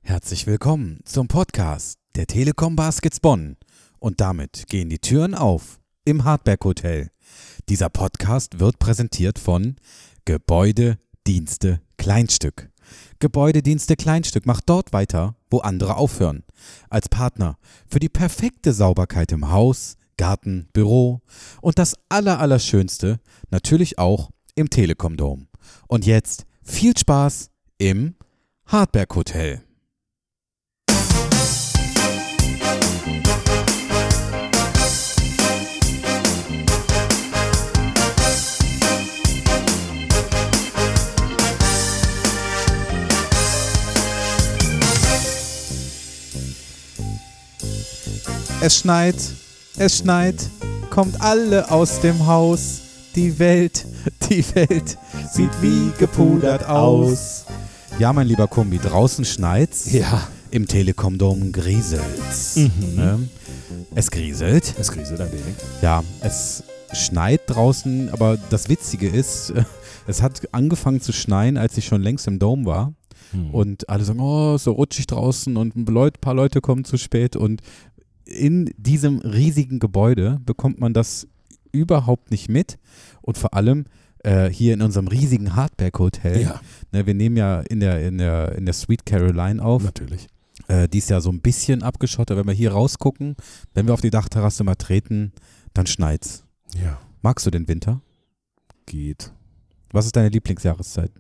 Herzlich willkommen zum Podcast der Telekom Baskets Bonn. Und damit gehen die Türen auf im Hardberg Hotel. Dieser Podcast wird präsentiert von Gebäude, Dienste, Kleinstück. Gebäudedienste Kleinstück macht dort weiter, wo andere aufhören. Als Partner für die perfekte Sauberkeit im Haus, Garten, Büro und das Allerschönste natürlich auch im Telekom Dome. Und jetzt viel Spaß im Hardberg Hotel. Es schneit, kommt alle aus dem Haus. Die Welt sieht wie gepudert aus. Ja, mein lieber Kumbi, draußen schneit's. Ja. Im Telekom Dome grieselt's. Es grieselt. Es grieselt ein wenig. Ja, es schneit draußen, aber das Witzige ist, es hat angefangen zu schneien, als ich schon längst im Dome war. Und alle sagen, oh, so rutschig draußen und ein paar Leute kommen zu spät und in diesem riesigen Gebäude bekommt man das überhaupt nicht mit und vor allem hier in unserem riesigen Hardberg Hotel. Ja. Ne, wir nehmen ja in der Sweet Caroline auf. Natürlich. Die ist ja so ein bisschen abgeschottet. Wenn wir hier rausgucken, wenn wir auf die Dachterrasse mal treten, dann schneit's. Ja. Magst du den Winter? Geht. Was ist deine Lieblingsjahreszeit?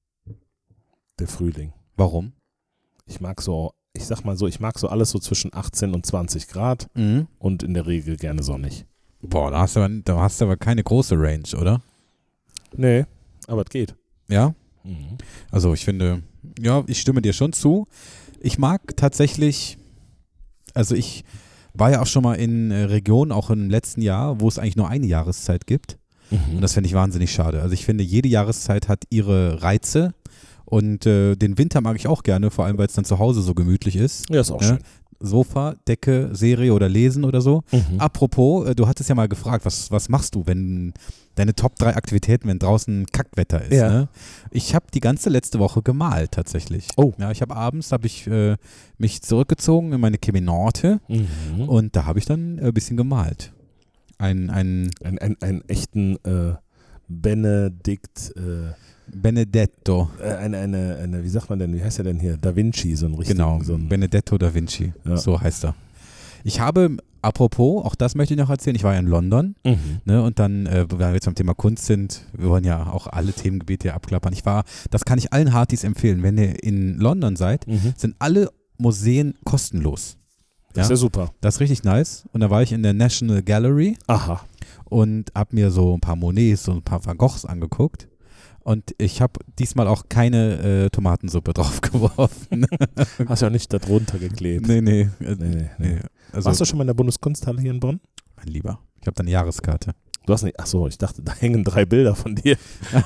Der Frühling. Warum? Ich mag so alles so zwischen 18 und 20 Grad und in der Regel gerne sonnig. Boah, da hast du aber keine große Range, oder? Nee, aber es geht. Ja? Also ich finde, ja, ich stimme dir schon zu. Ich mag tatsächlich, also ich war ja auch schon mal in Regionen, auch im letzten Jahr, wo es eigentlich nur eine Jahreszeit gibt. Und das finde ich wahnsinnig schade. Also ich finde, jede Jahreszeit hat ihre Reize. Und den Winter mag ich auch gerne, vor allem, weil es dann zu Hause so gemütlich ist. Ja, ist auch schön. Sofa, Decke, Serie oder Lesen oder so. Apropos, du hattest ja mal gefragt, was machst du, wenn deine Top 3 Aktivitäten, wenn draußen Kackwetter ist? Ja. Ne? Ich habe die ganze letzte Woche gemalt tatsächlich. Oh. Ja, abends mich zurückgezogen in meine Kemenate und da habe ich dann ein bisschen gemalt. Einen echten Benedetto. Wie sagt man denn, wie heißt er denn hier? Da Vinci, so ein richtigen. Genau, so ein Benedetto da Vinci, Ja. so heißt er. Ich habe, apropos, auch das möchte ich noch erzählen, ich war ja in London, ne, und dann, wenn wir jetzt beim Thema Kunst sind, wir wollen ja auch alle Themengebiete hier abklappern. Das kann ich allen Hardys empfehlen, wenn ihr in London seid, sind alle Museen kostenlos. Das ist ja super. Das ist richtig nice. Und da war ich in der National Gallery Aha. und habe mir so ein paar Monets und ein paar Van Goghs angeguckt. Und ich habe diesmal auch keine Tomatensuppe drauf geworfen. Hast ja auch nicht da drunter geklebt. Nee. Also, Warst du schon mal in der Bundeskunsthalle hier in Bonn? mein Lieber, ich habe da eine Jahreskarte. Du hast nicht, achso, ich dachte, da hängen 3 Bilder von dir.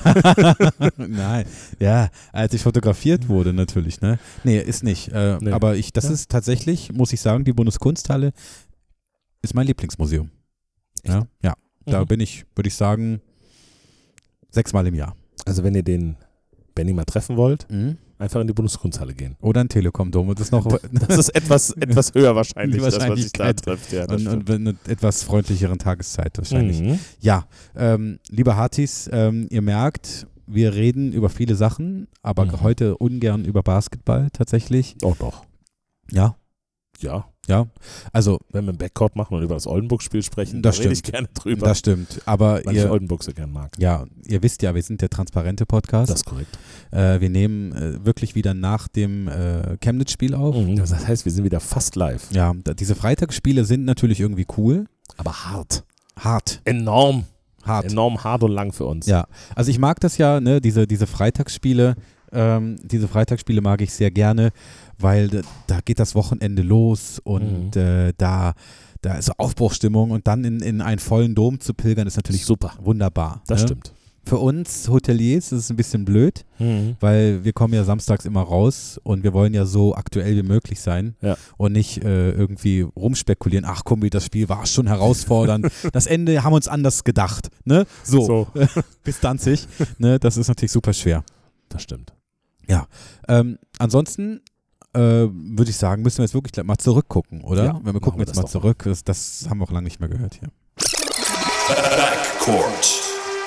Nein, ja, als ich fotografiert wurde natürlich, ne? Nee, ist nicht. Nee. Aber das ist tatsächlich, muss ich sagen, die Bundeskunsthalle ist mein Lieblingsmuseum. Ja, da bin ich, würde ich sagen, 6-mal im Jahr. Also wenn ihr den Benny mal treffen wollt, einfach in die Bundeskunsthalle gehen. Oder ein Telekom Dome. Das ist noch Das ist etwas höher wahrscheinlich, Die dass man sich da Wahrscheinlichkeit. trifft. Ja, und eine etwas freundlicheren Tageszeit wahrscheinlich. Ja, liebe Hardys, ihr merkt, wir reden über viele Sachen, aber heute ungern über Basketball tatsächlich. Doch. Ja. Ja, Also wenn wir im Backcourt machen und über das Oldenburg-Spiel sprechen, Das da rede ich stimmt. gerne drüber, das stimmt. Aber weil ich Oldenburg so gern mag. ihr wisst ja, wir sind der transparente Podcast. Das ist korrekt. Wir nehmen wirklich wieder nach dem Chemnitz-Spiel auf. Das heißt, wir sind wieder fast live. Ja, diese Freitagsspiele sind natürlich irgendwie cool. Aber hart. Hart. Enorm Hart. hart und lang für uns. Ja, also ich mag das ja, ne, diese Freitagsspiele. Diese Freitagsspiele mag ich sehr gerne, weil da geht das Wochenende los und da ist so Aufbruchsstimmung und dann in einen vollen Dom zu pilgern ist natürlich Super. wunderbar. Das ne? stimmt. Für uns Hoteliers ist es ein bisschen blöd, weil wir kommen ja samstags immer raus und wir wollen ja so aktuell wie möglich sein und nicht irgendwie rumspekulieren, ach komm, das Spiel war schon herausfordernd, das Ende haben wir uns anders gedacht, ne? So. Bis Danzig, ne? Das ist natürlich super schwer. Das stimmt. Ja, ansonsten würde ich sagen, müssen wir jetzt wirklich mal zurückgucken, oder? Ja, wenn wir gucken jetzt mal zurück, das haben wir auch lange nicht mehr gehört hier. Backcourt.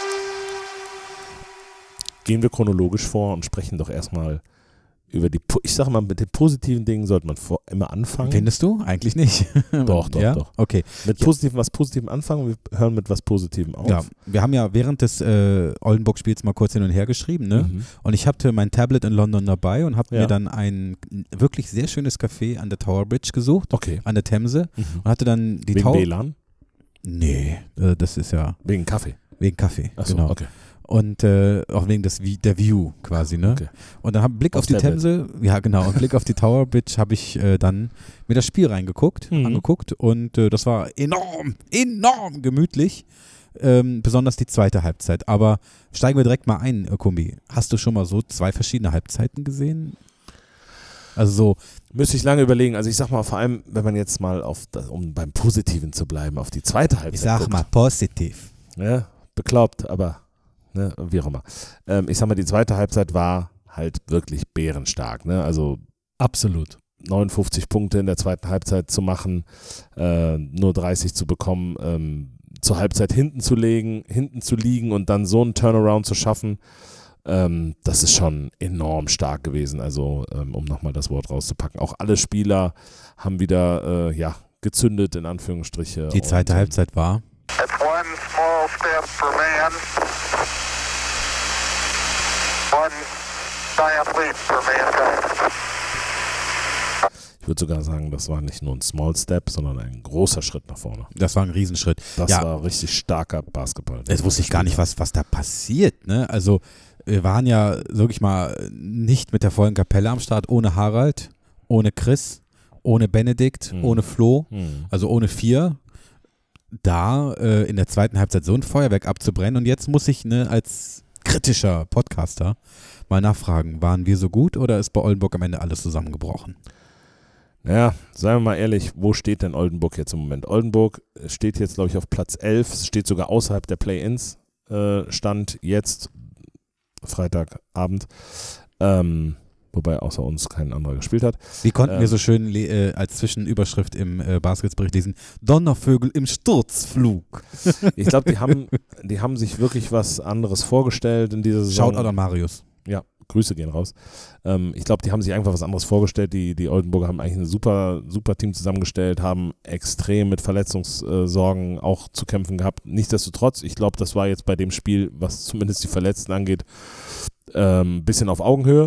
Gehen wir chronologisch vor und sprechen doch erstmal über ich sage mal, mit den positiven Dingen sollte man immer anfangen. Findest du? Eigentlich nicht. Doch. Okay. Mit was Positivem anfangen, wir hören mit was Positivem auf. Ja, wir haben ja während des Oldenburg-Spiels mal kurz hin und her geschrieben, ne? Und ich hatte mein Tablet in London dabei und habe mir dann ein wirklich sehr schönes Café an der Tower Bridge gesucht, an der Themse, und hatte dann die Wegen WLAN? Nee, das ist ja... Wegen Kaffee? Wegen Kaffee, Ach so, genau. Okay. Und auch wegen der View quasi, ne? Okay. Und dann Blick auf die Themse, und Blick auf die Tower Bridge habe ich dann mir das Spiel angeguckt und das war enorm gemütlich, besonders die zweite Halbzeit. Aber steigen wir direkt mal ein, Kumbi. Hast du schon mal so 2 verschiedene Halbzeiten gesehen? Also so. Müsste ich lange überlegen. Also ich sag mal, vor allem, wenn man jetzt mal um beim Positiven zu bleiben, auf die zweite Halbzeit Ich sag mal positiv. Ja, bekloppt, aber ne, wie auch immer. Ich sag mal, die zweite Halbzeit war halt wirklich bärenstark. Ne? Also absolut. 59 Punkte in der zweiten Halbzeit zu machen, nur 30 zu bekommen, zur Halbzeit hinten zu liegen und dann so einen Turnaround zu schaffen, das ist schon enorm stark gewesen. Also um nochmal das Wort rauszupacken. Auch alle Spieler haben wieder gezündet, in Anführungsstriche. Die zweite Halbzeit war? It's one small step for man, one giant leap for mankind. Ich würde sogar sagen, das war nicht nur ein Small Step, sondern ein großer Schritt nach vorne. Das war ein Riesenschritt. Das war richtig starker Basketball. Jetzt wusste ich gar nicht, was da passiert. Ne? Also wir waren ja, sag ich mal, nicht mit der vollen Kapelle am Start, ohne Harald, ohne Chris, ohne Benedikt, ohne Flo, also ohne 4. Da in der zweiten Halbzeit so ein Feuerwerk abzubrennen. Und jetzt muss ich als kritischer Podcaster mal nachfragen, waren wir so gut oder ist bei Oldenburg am Ende alles zusammengebrochen? Ja, seien wir mal ehrlich, wo steht denn Oldenburg jetzt im Moment? Oldenburg steht jetzt, glaube ich, auf Platz 11, steht sogar außerhalb der Play-Ins, Stand jetzt Freitagabend, wobei außer uns kein anderer gespielt hat. Wie konnten wir so schön als Zwischenüberschrift im Basketballbericht lesen, Donnervögel im Sturzflug. Ich glaube, die haben sich wirklich was anderes vorgestellt in dieser Saison. Shoutout an Marius. Ja, Grüße gehen raus. Ich glaube, die haben sich einfach was anderes vorgestellt. Die Oldenburger haben eigentlich ein super Team zusammengestellt, haben extrem mit Verletzungssorgen auch zu kämpfen gehabt. Nichtsdestotrotz, ich glaube, das war jetzt bei dem Spiel, was zumindest die Verletzten angeht, ein bisschen auf Augenhöhe.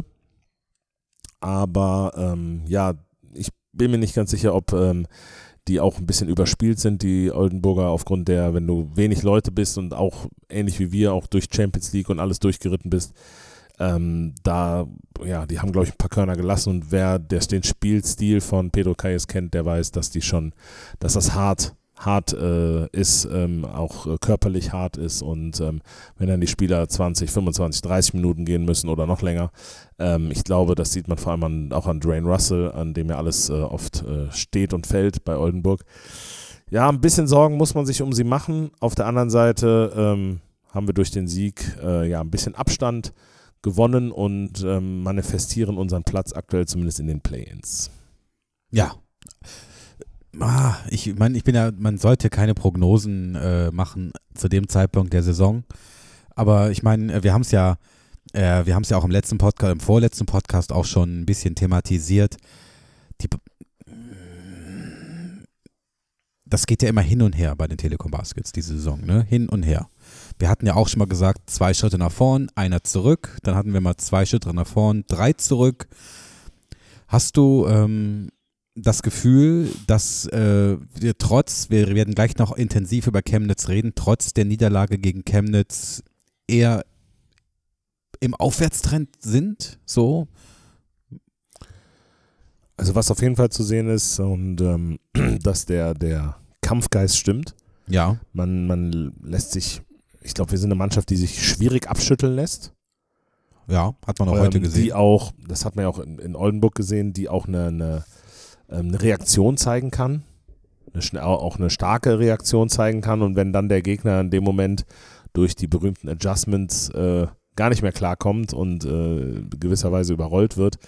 Aber ich bin mir nicht ganz sicher, ob die auch ein bisschen überspielt sind, die Oldenburger, aufgrund wenn du wenig Leute bist und auch ähnlich wie wir auch durch Champions League und alles durchgeritten bist, die haben, glaube ich, ein paar Körner gelassen, und wer den Spielstil von Pedro Calles kennt, der weiß, dass das hart ist, auch körperlich hart ist, und wenn dann die Spieler 20, 25, 30 Minuten gehen müssen oder noch länger, ich glaube, das sieht man vor allem auch an Dwayne Russell, an dem ja alles oft steht und fällt bei Oldenburg. Ja, ein bisschen Sorgen muss man sich um sie machen. Auf der anderen Seite haben wir durch den Sieg ein bisschen Abstand gewonnen und manifestieren unseren Platz aktuell zumindest in den Play-Ins. Ja. Ich meine, man sollte keine Prognosen machen zu dem Zeitpunkt der Saison. Aber ich meine, wir haben es ja auch im vorletzten Podcast auch schon ein bisschen thematisiert. Das geht ja immer hin und her bei den Telekom Baskets diese Saison, ne? Hin und her. Wir hatten ja auch schon mal gesagt, 2 Schritte nach vorn, 1 zurück. Dann hatten wir mal 2 Schritte nach vorn, 3 zurück. Hast du das Gefühl, dass wir werden gleich noch intensiv über Chemnitz reden, trotz der Niederlage gegen Chemnitz eher im Aufwärtstrend sind? So? Also was auf jeden Fall zu sehen ist, und dass der Kampfgeist stimmt. Ja. Man lässt sich, ich glaube, wir sind eine Mannschaft, die sich schwierig abschütteln lässt. Ja, hat man auch heute gesehen. Die auch, das hat man ja auch in Oldenburg gesehen, die auch eine Reaktion zeigen kann, auch eine starke Reaktion zeigen kann, und wenn dann der Gegner in dem Moment durch die berühmten Adjustments gar nicht mehr klarkommt und gewisserweise überrollt wird,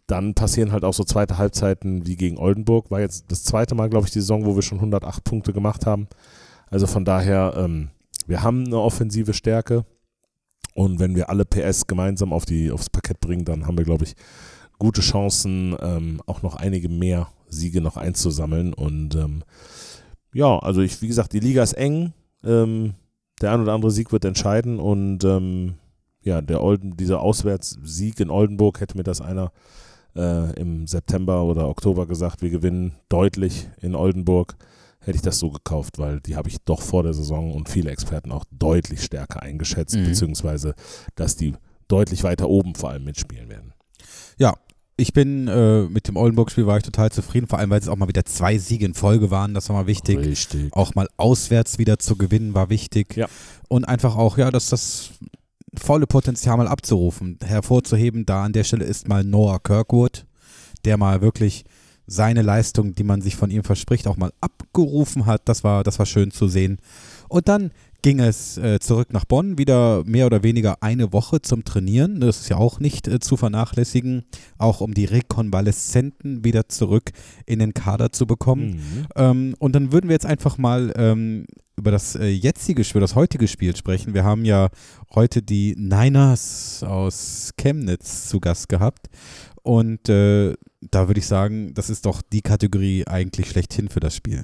dann passieren halt auch so zweite Halbzeiten wie gegen Oldenburg. War jetzt das zweite Mal, glaube ich, die Saison, wo wir schon 108 Punkte gemacht haben. Also von daher, wir haben eine offensive Stärke und wenn wir alle PS gemeinsam aufs Parkett bringen, dann haben wir, glaube ich, gute Chancen, auch noch einige mehr Siege noch einzusammeln. Und ja, also wie gesagt, die Liga ist eng. Der ein oder andere Sieg wird entscheiden und ja, dieser Auswärtssieg in Oldenburg, hätte mir das einer im September oder Oktober gesagt, wir gewinnen deutlich in Oldenburg, hätte ich das so gekauft, weil die habe ich doch vor der Saison und viele Experten auch deutlich stärker eingeschätzt, beziehungsweise, dass die deutlich weiter oben vor allem mitspielen werden. Ja, ich bin mit dem Oldenburg-Spiel war ich total zufrieden, vor allem, weil es auch mal wieder 2 Siege in Folge waren, das war mal wichtig. Richtig. Auch mal auswärts wieder zu gewinnen war wichtig. Ja. Und einfach auch, ja, dass das volle Potenzial mal abzurufen, hervorzuheben, da an der Stelle ist mal Noah Kirkwood, der mal wirklich seine Leistung, die man sich von ihm verspricht, auch mal abgerufen hat. Das war schön zu sehen. Und dann ging es zurück nach Bonn, wieder mehr oder weniger eine Woche zum Trainieren. Das ist ja auch nicht zu vernachlässigen, auch um die Rekonvaleszenten wieder zurück in den Kader zu bekommen. Und dann würden wir jetzt einfach mal über das heutige Spiel sprechen. Wir haben ja heute die Niners aus Chemnitz zu Gast gehabt und da würde ich sagen, das ist doch die Kategorie eigentlich schlechthin für das Spiel.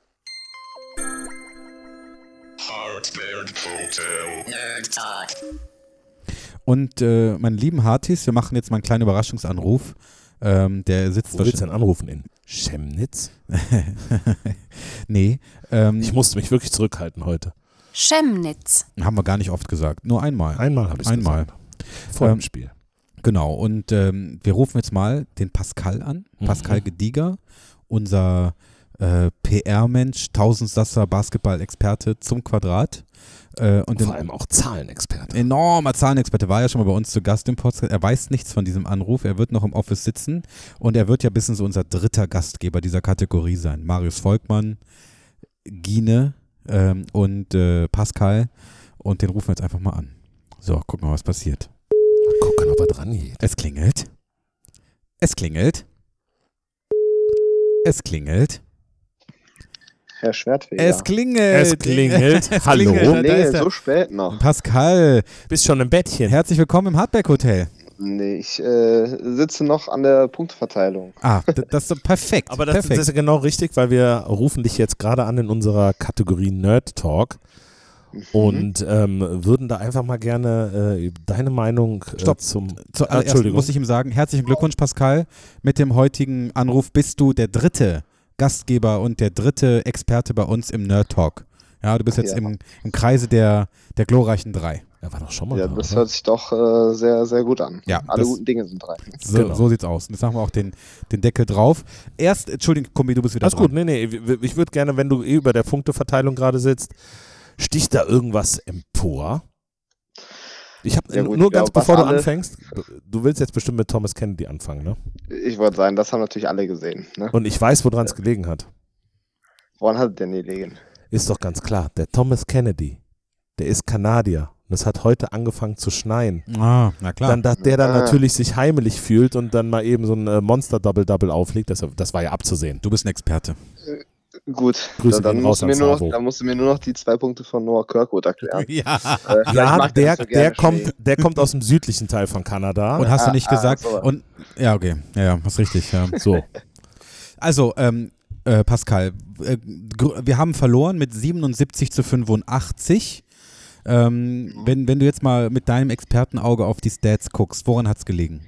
Und meine lieben Hartis, wir machen jetzt mal einen kleinen Überraschungsanruf. Der sitzt Wo willst du denn anrufen? In Chemnitz? Nee. Ich musste mich wirklich zurückhalten heute. Chemnitz. Haben wir gar nicht oft gesagt. Nur einmal. Einmal habe ich es gesagt. Vor dem Spiel. Genau. Und wir rufen jetzt mal den Pascal an. Pascal Gedieger, unser PR-Mensch, Tausendsasser Basketball-Experte zum Quadrat. Und vor allem auch Zahlenexperte. Enormer Zahlenexperte, war ja schon mal bei uns zu Gast im Podcast. Er weiß nichts von diesem Anruf, er wird noch im Office sitzen und er wird ja bis so unser dritter Gastgeber dieser Kategorie sein. Marius Volkmann, Gine und Pascal, und den rufen wir jetzt einfach mal an. So, gucken wir mal, was passiert. Mal gucken, ob er dran geht. Es klingelt. Es klingelt. Es klingelt. Herr Schwertfeger. Es klingelt. Es klingelt. Es Hallo. klingelt. Da Nee, ist er. so spät noch. Pascal, Bist schon im Bettchen. herzlich willkommen im Hardback Hotel. Nee, ich sitze noch an der Punkteverteilung. Das ist doch perfekt. Aber das ist genau richtig, weil wir rufen dich jetzt gerade an in unserer Kategorie Nerd Talk und würden da einfach mal gerne deine Meinung Zuallererst Entschuldigung. muss ich ihm sagen, herzlichen Glückwunsch Pascal. Mit dem heutigen Anruf bist du der dritte Gastgeber und der dritte Experte bei uns im Nerd Talk. Ja, du bist jetzt im Kreise der glorreichen 3. Er war doch schon mal Ja, da, das oder? hört sich doch sehr, sehr gut an. Ja, Alle das- guten Dinge sind 3. So, Genau. so sieht's aus. Und jetzt machen wir auch den Deckel drauf. Entschuldigung, Kombi, du bist wieder Alles dran. gut, nee, ich würde gerne, wenn du über der Punkteverteilung gerade sitzt, sticht da irgendwas empor? Ich habe Ja gut, nur ich ganz glaub, bevor was du alle- anfängst, du willst jetzt bestimmt mit Thomas Kennedy anfangen, ne? Ich wollte sagen, das haben natürlich alle gesehen. Ne? Und ich weiß, woran es gelegen hat. Woran hat der gelegen? Ist doch ganz klar, der Thomas Kennedy, der ist Kanadier. Und es hat heute angefangen zu schneien. Na klar. Dann, dass der dann Ah. natürlich sich heimelig fühlt und dann mal eben so ein Monster-Double-Double auflegt, das war ja abzusehen. Du bist ein Experte. Gut, Grüße dann gehen raus an Savo. musst du mir nur noch die 2 Punkte von Noah Kirkwood erklären. Ja. Vielleicht Ja, mag er das so gerne der kommt aus dem südlichen Teil von Kanada. Und hast du nicht gesagt? so. Und ja, okay. Ja, hast richtig. Ja. So, Also, Pascal, wir haben verloren mit 77-85. Wenn du jetzt mal mit deinem Expertenauge auf die Stats guckst, woran hat es gelegen?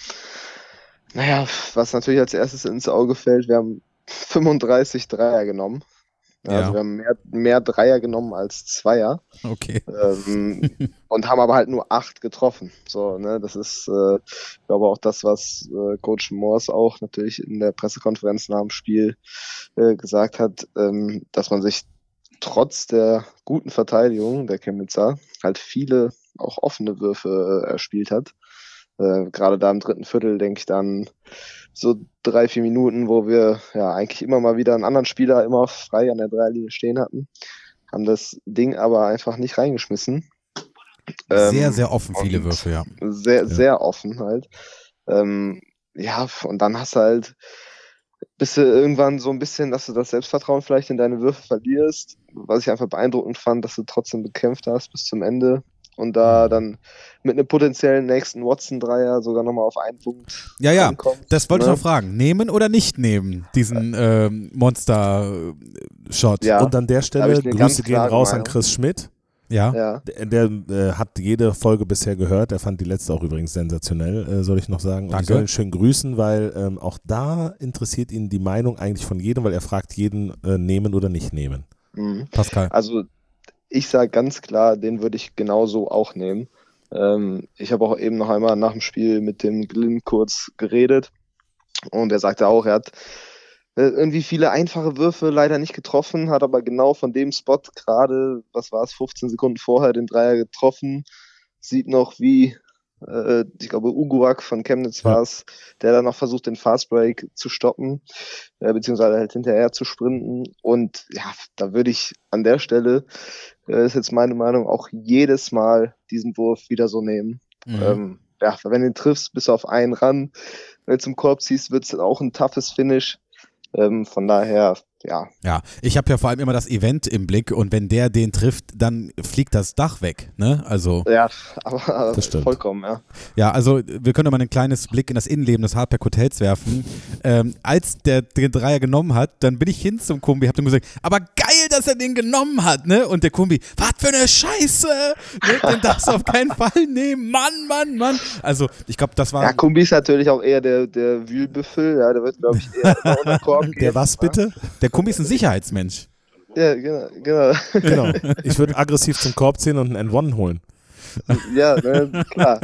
Naja, was natürlich als erstes ins Auge fällt, wir haben 35 Dreier genommen. Also Ja. wir haben mehr Dreier genommen als Zweier. Okay. Und haben aber halt nur 8 getroffen. So, ne, das ist, ich glaube auch das, was Coach Morse auch natürlich in der Pressekonferenz nach dem Spiel gesagt hat, dass man sich trotz der guten Verteidigung der Chemnitzer halt viele auch offene Würfe erspielt hat. Gerade da im dritten Viertel denke ich dann so 3-4 Minuten, wo wir ja eigentlich immer mal wieder einen anderen Spieler immer frei an der Dreierlinie stehen hatten, haben das Ding aber einfach nicht reingeschmissen. Sehr, sehr offen, viele und Würfe, ja. Sehr offen halt. ja, und dann hast du halt, bist du irgendwann so ein bisschen, dass du das Selbstvertrauen vielleicht in deine Würfe verlierst, was ich einfach beeindruckend fand, dass du trotzdem bekämpft hast bis zum Ende und da dann mit einem potenziellen nächsten Watson-Dreier sogar nochmal auf einen Punkt Ja, ankommst, das wollte ich ne? noch fragen. Nehmen oder nicht nehmen, diesen Monster-Shot? Ja, Und an der da hab Stelle, ich eine Grüße ganz gehen klare raus an Meinung. Chris Schmidt. Ja. Ja, Der hat jede Folge bisher gehört. Er fand die letzte auch übrigens sensationell, soll ich noch sagen. Und Danke. ich soll ihn schön grüßen, weil auch da interessiert ihn die Meinung eigentlich von jedem, weil er fragt jeden, nehmen oder nicht nehmen. Pascal. also ich sage ganz klar, den würde ich genauso auch nehmen. Ich habe auch eben noch einmal nach dem Spiel mit dem Glynn kurz geredet und er sagte auch, er hat irgendwie viele einfache Würfe leider nicht getroffen, hat aber genau von dem Spot gerade, 15 Sekunden vorher den Dreier getroffen, sieht noch wie, ich glaube Uguak von Chemnitz war es, der dann noch versucht, den Fastbreak zu stoppen, beziehungsweise halt hinterher zu sprinten und ja, da würde ich an der Stelle, ist jetzt meine Meinung, auch jedes Mal diesen Wurf wieder so nehmen. Mhm. Ja, wenn du ihn triffst, bist du auf einen ran, wenn du zum Korb ziehst, wird es auch ein toughes Finish. Von daher, ja. Ja, ich habe ja vor allem immer das Event im Blick und wenn der den trifft, dann fliegt das Dach weg, ne? Also Ja, aber Das stimmt. vollkommen, ja. ja, also wir können mal einen kleines Blick in das Innenleben des Hardback Hotels werfen. Als der den Dreier genommen hat, dann bin ich hin zum Kumbi, hab dem gesagt, aber geil, dass er den genommen hat, ne? Und der Kumbi, was für eine Scheiße, ne? Den darfst du auf keinen Fall nehmen, Mann. Also ich glaube, das war... Ja, Kumbi ist natürlich auch eher der Wühlbüffel, ja, der wird, glaube ich, eher immer unter Korb gehen. Der was bitte? Der Kumbi ist ein Sicherheitsmensch. Ja, genau. Genau. Ich würde aggressiv zum Korb ziehen und einen N1 holen. Ja, ne, klar.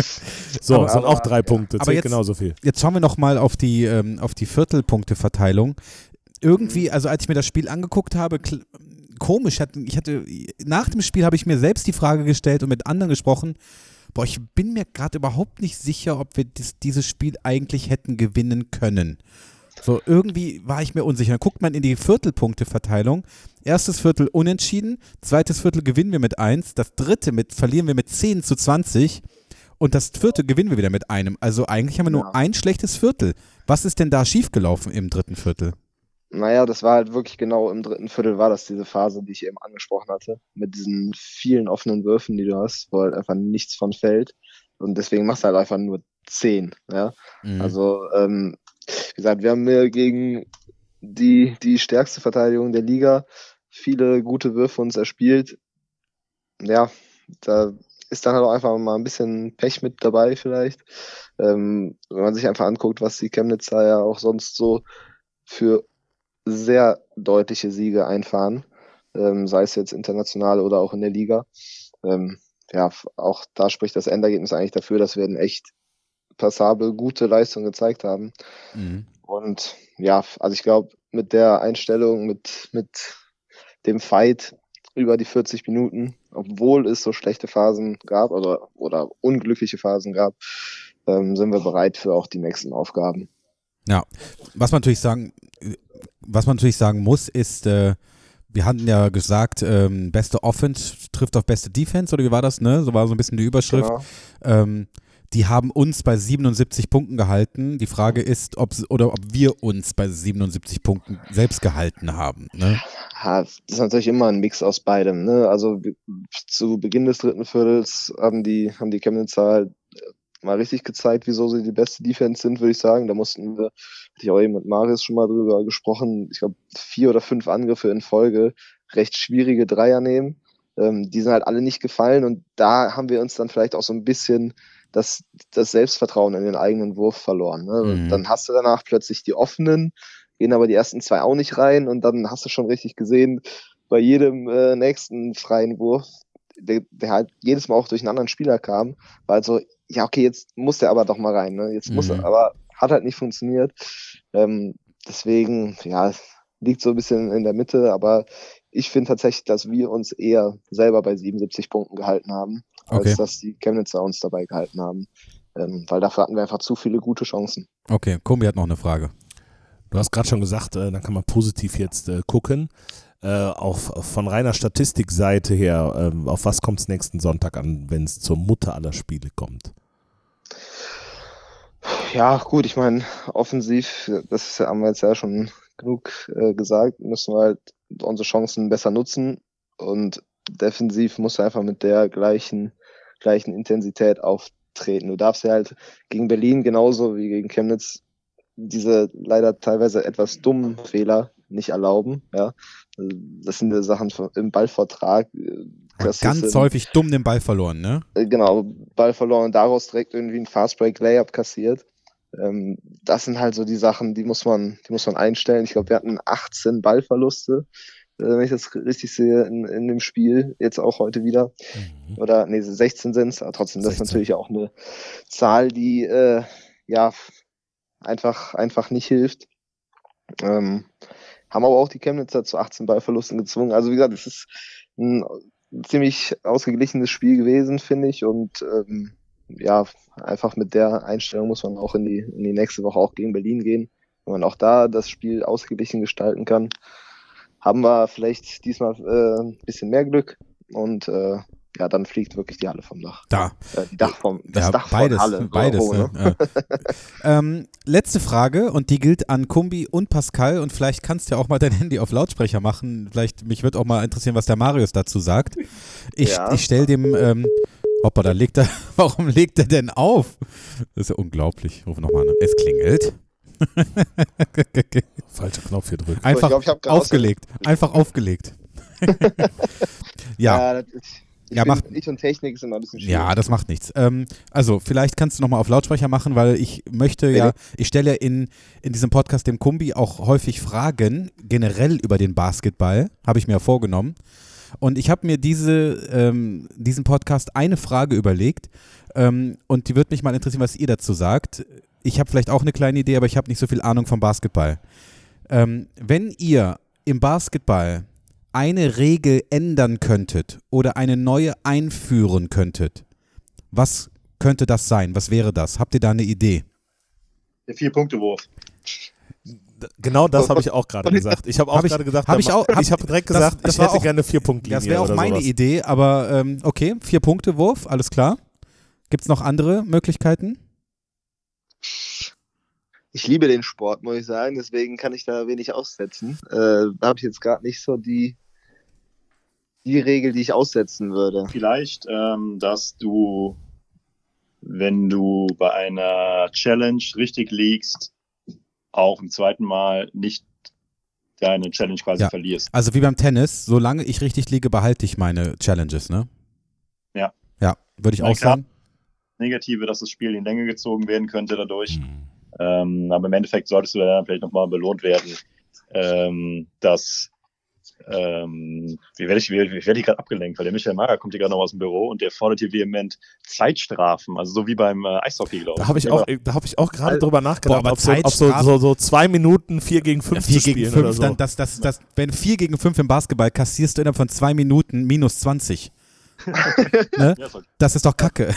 So, Aber- sind auch 3 Punkte. aber Zählt jetzt- genauso viel. Jetzt schauen wir nochmal auf die Viertelpunkteverteilung. Irgendwie, also als ich mir das Spiel angeguckt habe, komisch, nach dem Spiel habe ich mir selbst die Frage gestellt und mit anderen gesprochen, boah, ich bin mir gerade überhaupt nicht sicher, ob wir dieses Spiel eigentlich hätten gewinnen können. So, irgendwie war ich mir unsicher. Dann guckt man in die Viertelpunkteverteilung. Erstes Viertel unentschieden, zweites Viertel gewinnen wir mit 1, das dritte verlieren wir mit 10-20 und das vierte gewinnen wir wieder mit einem. Also eigentlich haben wir nur ein schlechtes Viertel. Was ist denn da schiefgelaufen im dritten Viertel? Naja, das war halt wirklich genau im dritten Viertel war das diese Phase, die ich eben angesprochen hatte, mit diesen vielen offenen Würfen, die du hast, wo halt einfach nichts von fällt. Und deswegen machst du halt einfach nur 10. Ja? Mhm. Also, wie gesagt, wir haben gegen die stärkste Verteidigung der Liga viele gute Würfe uns erspielt. Ja, da ist dann halt auch einfach mal ein bisschen Pech mit dabei vielleicht. Wenn man sich einfach anguckt, was die Chemnitzer ja auch sonst so für sehr deutliche Siege einfahren, sei es jetzt international oder auch in der Liga. Ja, auch da spricht das Endergebnis eigentlich dafür, dass wir eine echt passable, gute Leistung gezeigt haben. Mhm. Und ja, also ich glaube, mit der Einstellung, mit dem Fight über die 40 Minuten, obwohl es so schlechte Phasen gab oder unglückliche Phasen gab, sind wir bereit für auch die nächsten Aufgaben. Ja, was man natürlich sagen muss, ist, wir hatten ja gesagt, beste Offense trifft auf beste Defense, oder wie war das, ne? So war so ein bisschen die Überschrift. Genau. Die haben uns bei 77 Punkten gehalten. Die Frage ist, ob wir uns bei 77 Punkten selbst gehalten haben. Ne? Ja, das ist natürlich immer ein Mix aus beidem. Ne? Also zu Beginn des dritten Viertels haben die Chemnitzer halt mal richtig gezeigt, wieso sie die beste Defense sind, würde ich sagen. Da mussten wir, hatte ich auch eben mit Marius schon mal drüber gesprochen, ich glaube 4 oder 5 Angriffe in Folge, recht schwierige Dreier nehmen. Die sind halt alle nicht gefallen und da haben wir uns dann vielleicht auch so ein bisschen das Selbstvertrauen in den eigenen Wurf verloren. Ne? Mhm. Dann hast du danach plötzlich die offenen, gehen aber die ersten 2 auch nicht rein und dann hast du schon richtig gesehen, bei jedem nächsten freien Wurf, der halt jedes Mal auch durch einen anderen Spieler kam, war halt so, ja okay, jetzt muss der aber doch mal rein. Ne? Jetzt muss er, aber hat halt nicht funktioniert. Deswegen, ja, liegt so ein bisschen in der Mitte, aber ich finde tatsächlich, dass wir uns eher selber bei 77 Punkten gehalten haben, als dass die Chemnitzer uns dabei gehalten haben. Weil dafür hatten wir einfach zu viele gute Chancen. Okay, Kumbi hat noch eine Frage. Du hast gerade schon gesagt, dann kann man positiv jetzt gucken. Von reiner Statistikseite her, auf was kommt es nächsten Sonntag an, wenn es zur Mutter aller Spiele kommt? Ja, gut, ich meine, offensiv, das haben wir jetzt ja schon genug gesagt, müssen wir halt unsere Chancen besser nutzen und defensiv musst du einfach mit der gleichen Intensität auftreten. Du darfst ja halt gegen Berlin genauso wie gegen Chemnitz diese leider teilweise etwas dummen Fehler nicht erlauben. Ja, also das sind die Sachen im Ballvortrag. Ganz häufig dumm den Ball verloren, ne? Genau, Ball verloren und daraus direkt irgendwie ein Fastbreak-Layup kassiert. Das sind halt so die Sachen, die muss man einstellen. Ich glaube, wir hatten 18 Ballverluste, wenn ich das richtig sehe, in dem Spiel. Jetzt auch heute wieder. Oder, nee, 16 sind es, aber trotzdem, 16. Das ist natürlich auch eine Zahl, die, einfach nicht hilft. Haben aber auch die Chemnitzer zu 18 Ballverlusten gezwungen. Also, wie gesagt, es ist ein ziemlich ausgeglichenes Spiel gewesen, finde ich. Und einfach mit der Einstellung muss man auch in die nächste Woche auch gegen Berlin gehen. Wenn man auch da das Spiel ausgeglichen gestalten kann, haben wir vielleicht diesmal ein bisschen mehr Glück und dann fliegt wirklich die Halle vom Dach. Da. Dach von Halle. Beides. Ne? Letzte Frage und die gilt an Kumbi und Pascal und vielleicht kannst du ja auch mal dein Handy auf Lautsprecher machen. Mich würde auch mal interessieren, was der Marius dazu sagt. Ich stelle dem, da legt er, warum legt er denn auf? Das ist ja unglaublich. Ich rufe nochmal an. Es klingelt. Falscher Knopf hier drücken. Einfach aufgelegt. Einfach aufgelegt. Ja. Ich und Technik sind immer ein bisschen schwierig. Ja, das macht nichts. Also vielleicht kannst du nochmal auf Lautsprecher machen, weil ich möchte ich stelle in diesem Podcast dem Kumbi auch häufig Fragen, generell über den Basketball, habe ich mir vorgenommen. Und ich habe mir diesen Podcast eine Frage überlegt und die würde mich mal interessieren, was ihr dazu sagt. Ich habe vielleicht auch eine kleine Idee, aber ich habe nicht so viel Ahnung vom Basketball. Wenn ihr im Basketball eine Regel ändern könntet oder eine neue einführen könntet, was könnte das sein? Was wäre das? Habt ihr da eine Idee? Der 4-Punkte-Wurf. Genau das habe ich auch gerade gesagt. Ich habe direkt gesagt, ich hätte gerne 4-Punkt-Linie. Das wäre auch meine Idee, aber okay, 4-Punkte-Wurf, alles klar. Gibt es noch andere Möglichkeiten? Ich liebe den Sport, muss ich sagen, deswegen kann ich da wenig aussetzen. Da habe ich jetzt gerade nicht so die Regel, die ich aussetzen würde. Vielleicht, dass du, wenn du bei einer Challenge richtig liegst, auch im zweiten Mal nicht deine Challenge quasi verlierst. Also wie beim Tennis, solange ich richtig liege, behalte ich meine Challenges, ne? Ja. Ja, würde ich auch sagen. Negative, dass das Spiel in Länge gezogen werden könnte dadurch. Aber im Endeffekt solltest du dann vielleicht nochmal belohnt werden, wie werde ich gerade abgelenkt, weil der Michael Mager kommt hier gerade noch aus dem Büro und der fordert hier vehement Zeitstrafen, also so wie beim Eishockey, glaube ich. Da habe ich auch gerade drüber nachgedacht, ob so 2 Minuten 4 gegen 5 zu spielen 5, oder so. Dann wenn 4 gegen 5 im Basketball kassierst du innerhalb von 2 Minuten minus 20. Ne? Das ist doch Kacke.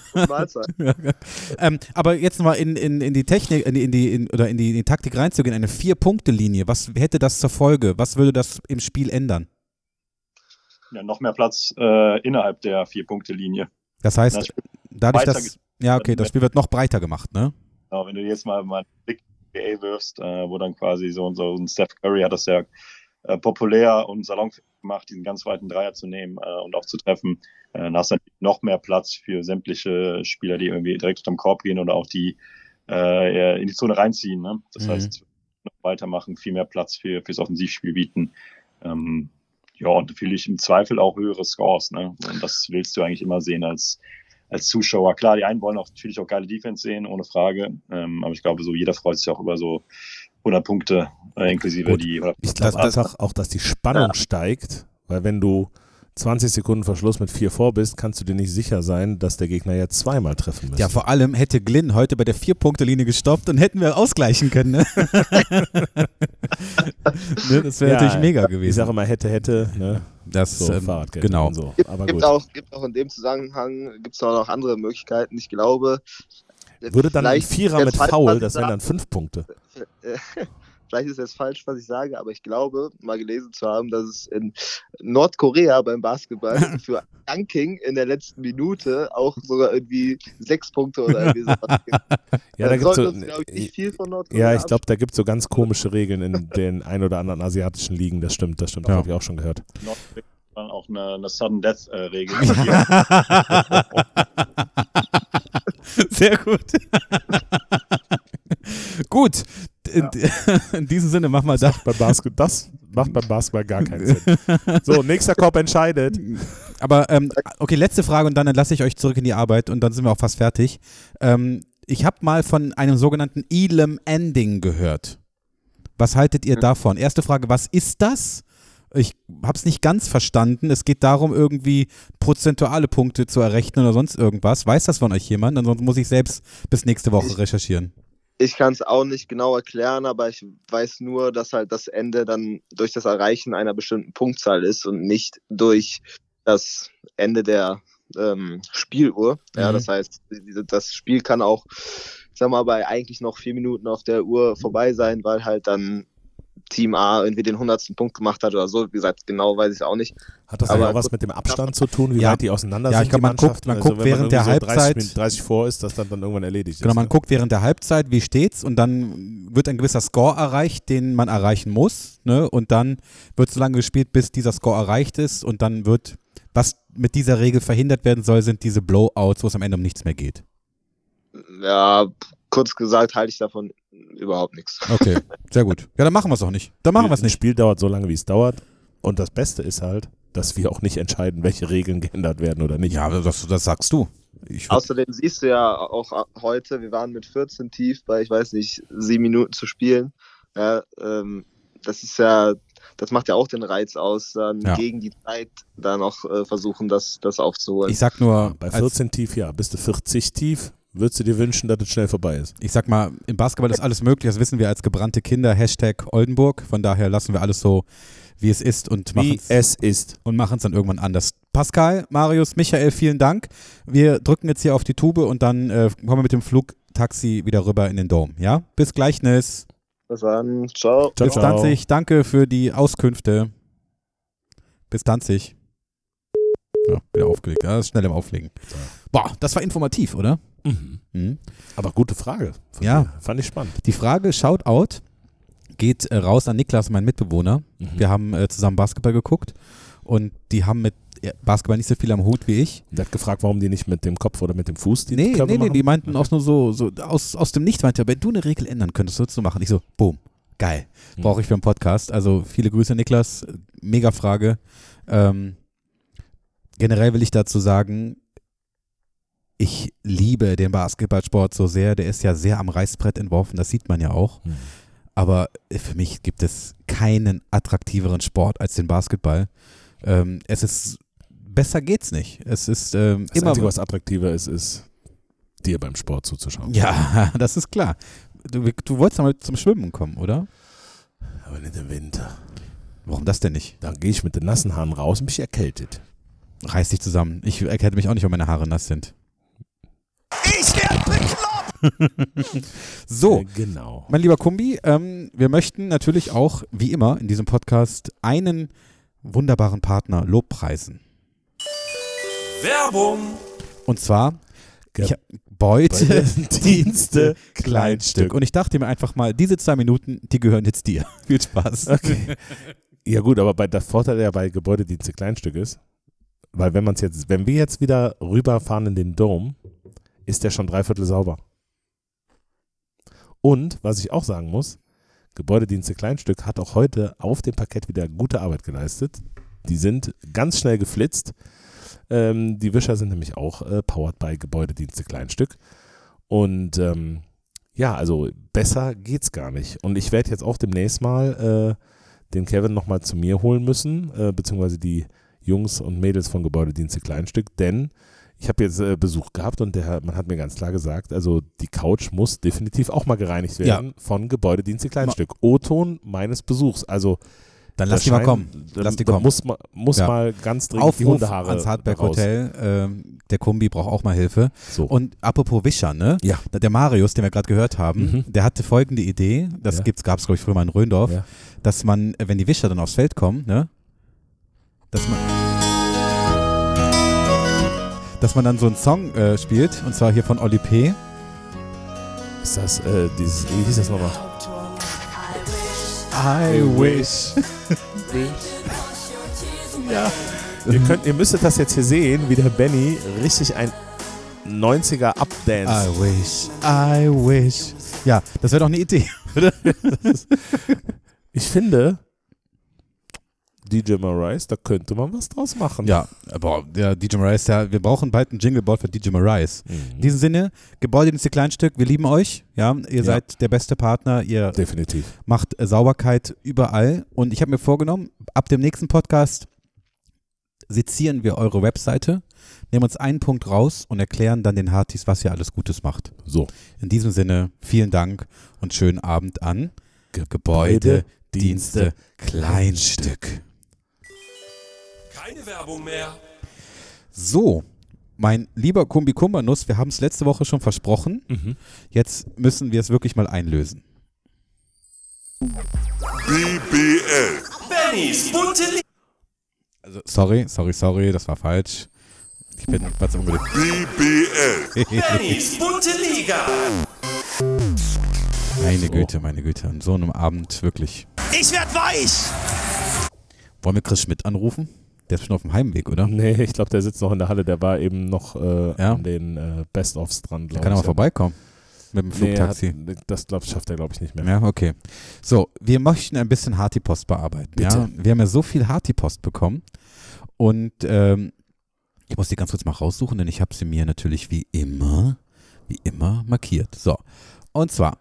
Aber jetzt nochmal in die Technik, in die Taktik reinzugehen, eine 4-Punkte-Linie, was hätte das zur Folge? Was würde das im Spiel ändern? Ja, noch mehr Platz innerhalb der 4-Punkte-Linie. Das heißt, dadurch, dass das Spiel wird noch breiter gemacht, ne? Genau, wenn du jetzt mal einen Blick in die NBA wirfst, wo dann quasi so ein Steph Curry hat das ja populär und salonfähig gemacht, diesen ganz weiten Dreier zu nehmen und auch zu treffen. Dann hast du noch mehr Platz für sämtliche Spieler, die irgendwie direkt unterm Korb gehen oder auch die in die Zone reinziehen. Ne? Das heißt, noch weitermachen, viel mehr Platz fürs Offensivspiel bieten. Und natürlich im Zweifel auch höhere Scores. Ne? Und das willst du eigentlich immer sehen als Zuschauer. Klar, die einen wollen natürlich auch geile Defense sehen, ohne Frage. Aber ich glaube, so jeder freut sich auch über so 100 Punkte inklusive die 100 Punkte. Ich glaube einfach auch, dass die Spannung steigt, weil wenn du 20 Sekunden vor Schluss mit 4 vor bist, kannst du dir nicht sicher sein, dass der Gegner jetzt zweimal treffen müsste. Ja, vor allem hätte Glynn heute bei der 4-Punkte-Linie gestoppt und hätten wir ausgleichen können. Ne? Das wäre natürlich mega gewesen. Ich sage immer, hätte, ne? Das so, Fahrradgeld genau. und so. Aber gibt auch in dem Zusammenhang gibt's auch noch andere Möglichkeiten. Ich glaube, würde dann ein Vierer mit Foul, das wären dann 5 Punkte. vielleicht ist es falsch, was ich sage, aber ich glaube, mal gelesen zu haben, dass es in Nordkorea beim Basketball für Dunking in der letzten Minute auch sogar irgendwie 6 Punkte oder irgendwie sowas gibt. Ja, da gibt's so, glaube ich, nicht viel von Nordkorea. ja, ich glaube, da gibt es so ganz komische Regeln in den ein oder anderen asiatischen Ligen. Das stimmt, das habe ich auch schon gehört. Nordkorea dann auch eine Sudden Death Regel. Sehr gut. Gut. In diesem Sinne machen wir das. Das macht beim Basketball gar keinen Sinn. So, nächster Korb entscheidet. Aber okay, letzte Frage und dann entlasse ich euch zurück in die Arbeit und dann sind wir auch fast fertig. Ich habe mal von einem sogenannten Elam Ending gehört. Was haltet ihr davon? Erste Frage, was ist das? Ich habe es nicht ganz verstanden. Es geht darum, irgendwie prozentuale Punkte zu errechnen oder sonst irgendwas. Weiß das von euch jemand? Ansonsten muss ich selbst bis nächste Woche recherchieren. Ich kann es auch nicht genau erklären, aber ich weiß nur, dass halt das Ende dann durch das Erreichen einer bestimmten Punktzahl ist und nicht durch das Ende der Spieluhr. Ja, das heißt, das Spiel kann auch, sag mal, bei eigentlich noch 4 Minuten auf der Uhr vorbei sein, weil halt dann Team A irgendwie den 100. Punkt gemacht hat oder so. Wie gesagt, genau weiß ich es auch nicht. Hat das auch was mit dem Abstand zu tun, wie weit die auseinander sind? Ja, ich glaube, man guckt während der Halbzeit. 30 vor ist, dass dann irgendwann erledigt ist. Genau, man guckt während der Halbzeit, wie steht's, und dann wird ein gewisser Score erreicht, den man erreichen muss, ne? Und dann wird so lange gespielt, bis dieser Score erreicht ist, und dann wird, was mit dieser Regel verhindert werden soll, sind diese Blowouts, wo es am Ende um nichts mehr geht. Ja, kurz gesagt halte ich davon überhaupt nichts. Okay, sehr gut. Ja, dann machen wir es auch nicht. Dann machen wir es Ein nicht. Spiel dauert so lange, wie es dauert. Und das Beste ist halt, dass wir auch nicht entscheiden, welche Regeln geändert werden oder nicht. Ja, das sagst du. Außerdem siehst du ja auch heute, wir waren mit 14 tief bei, ich weiß nicht, 7 Minuten zu spielen. Ja, das ist ja, das macht ja auch den Reiz aus, dann gegen die Zeit da noch versuchen, das aufzuholen. Ich sag nur, bei 14 tief, ja. Bist du 40 tief, würdest du dir wünschen, dass es schnell vorbei ist. Ich sag mal, im Basketball ist alles möglich, das wissen wir als gebrannte Kinder, #Oldenburg, von daher lassen wir alles so, wie es ist und machen es dann irgendwann anders. Pascal, Marius, Michael, vielen Dank. Wir drücken jetzt hier auf die Tube und dann kommen wir mit dem Flugtaxi wieder rüber in den Dom. Ja? Bis Gleichnis. Bis dann. Ciao. Bis Danzig. Danke für die Auskünfte. Bis Danzig. Ja, wieder aufgelegt. Ja, das ist schnell im Auflegen. Boah, das war informativ, oder? Mhm. Aber gute Frage. Ja. Fand ich spannend. Die Frage, Shoutout, geht raus an Niklas, mein Mitbewohner. Wir haben zusammen Basketball geguckt und die haben mit Basketball nicht so viel am Hut wie ich. Der hat gefragt, warum die nicht mit dem Kopf oder mit dem Fuß die Nee, Körbe machen? die meinten auch nur so aus dem Nichts, meinte, wenn du eine Regel ändern könntest, würdest du machen. Ich so, boom, geil, brauche ich für einen Podcast. Also viele Grüße, Niklas, mega Frage. Generell will ich dazu sagen, ich liebe den Basketballsport so sehr, der ist ja sehr am Reißbrett entworfen, das sieht man ja auch. Aber für mich gibt es keinen attraktiveren Sport als den Basketball. Es ist, besser geht's nicht. Es ist das immer Einzige, was attraktiver ist dir beim Sport zuzuschauen. Ja, das ist klar. Du wolltest mal zum Schwimmen kommen, oder? Aber nicht im Winter. Warum das denn nicht? Dann gehe ich mit den nassen Haaren raus und bin ich erkältet. Reiß dich zusammen. Ich erkenne mich auch nicht, wenn meine Haare nass sind. Ich werde bekloppt! So, genau. Mein lieber Kumbi, wir möchten natürlich auch, wie immer in diesem Podcast, einen wunderbaren Partner lobpreisen. Werbung! Und zwar Gebäudedienste Kleinstück. Und ich dachte mir einfach mal, diese 2 Minuten, die gehören jetzt dir. Viel Spaß. Okay. Ja gut, aber der Vorteil, der bei Gebäudedienste Kleinstück ist, weil wenn wir jetzt wieder rüberfahren in den Dom, ist der schon 3/4 sauber. Und, was ich auch sagen muss, Gebäudedienste Kleinstück hat auch heute auf dem Parkett wieder gute Arbeit geleistet. Die sind ganz schnell geflitzt. Die Wischer sind nämlich auch powered by Gebäudedienste Kleinstück. Und also besser geht's gar nicht. Und ich werde jetzt auch demnächst mal den Kevin nochmal zu mir holen müssen, beziehungsweise die Jungs und Mädels von Gebäudedienste Kleinstück, denn ich habe jetzt Besuch gehabt und man hat mir ganz klar gesagt, also die Couch muss definitiv auch mal gereinigt werden von Gebäudedienste Kleinstück. O-Ton meines Besuchs. Also Dann lass die mal kommen. Lass die kommen. Muss Ja. mal ganz dringend Aufruf die Hundehaare ans Hardback raus. Hotel. Der Kumbi braucht auch mal Hilfe. So. Und apropos Wischer, ne? Ja. Der Marius, den wir gerade gehört haben, der hatte folgende Idee, das Ja. gab es glaube ich früher mal in Röndorf, Ja. dass man, wenn die Wischer dann aufs Feld kommen, ne? Dass man dann so einen Song spielt, und zwar hier von Oli P. Ist das, wie hieß das nochmal? I wish. Ja. Ihr müsstet das jetzt hier sehen, wie der Benny richtig ein 90er Updance. I wish. Ja, das wäre doch eine Idee, oder? Ich finde, DJ Marais, da könnte man was draus machen. Ja, aber der DJ Marais, wir brauchen bald ein Jingleboard für DJ Marais. In diesem Sinne, Gebäudedienste Kleinstück, wir lieben euch. Ja, ihr seid der beste Partner. Ihr Definitiv. macht Sauberkeit überall. Und ich habe mir vorgenommen, ab dem nächsten Podcast sezieren wir eure Webseite, nehmen uns einen Punkt raus und erklären dann den Hartis, was ihr alles Gutes macht. So. In diesem Sinne, vielen Dank und schönen Abend an Gebäudedienste Kleinstück. Keine Werbung mehr. So, mein lieber Kumbi-Kumbanus, wir haben es letzte Woche schon versprochen. Jetzt müssen wir es wirklich mal einlösen. BBL. Bennys bunte Liga. Also, sorry, das war falsch. Ich bin was unbedingt. BBL. Bennys bunte Liga. Meine Güte, an so einem Abend wirklich. Ich werd weich. Wollen wir Chris Schmidt anrufen? Der ist schon auf dem Heimweg, oder? Nee, ich glaube, der sitzt noch in der Halle. Der war eben noch Ja? an den Best-ofs dran, Der glaube ich. kann aber vorbeikommen. Mit dem Nee, Flugtaxi. das schafft er, glaube ich, nicht mehr. Ja, okay. So, wir möchten ein bisschen Harti-Post bearbeiten. Bitte. Ja? Wir haben ja so viel Harti-Post bekommen und ich muss die ganz kurz mal raussuchen, denn ich habe sie mir natürlich wie immer markiert. So, und zwar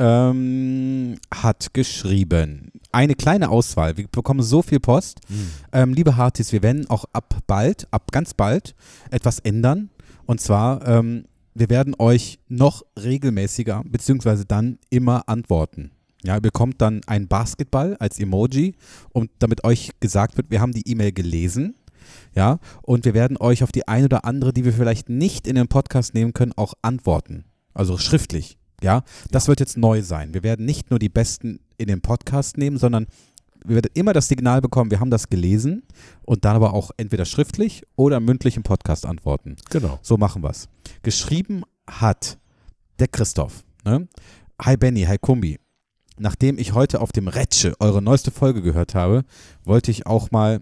hat geschrieben, eine kleine Auswahl, wir bekommen so viel Post. Liebe Hartis, wir werden auch ab ganz bald etwas ändern, und zwar wir werden euch noch regelmäßiger beziehungsweise dann immer antworten. Ja, ihr bekommt dann ein Basketball als Emoji, und damit euch gesagt wird, wir haben die E-Mail gelesen. Ja, und wir werden euch auf die eine oder andere, die wir vielleicht nicht in den Podcast nehmen können, auch antworten. Also schriftlich. Ja, das wird jetzt neu sein. Wir werden nicht nur die Besten in den Podcast nehmen, sondern wir werden immer das Signal bekommen, wir haben das gelesen, und dann aber auch entweder schriftlich oder mündlich im Podcast antworten. Genau. So machen wir es. Geschrieben hat der Christoph. Ne? Hi Benny, hi Kumbi. Nachdem ich heute auf dem Retsche eure neueste Folge gehört habe, wollte ich auch mal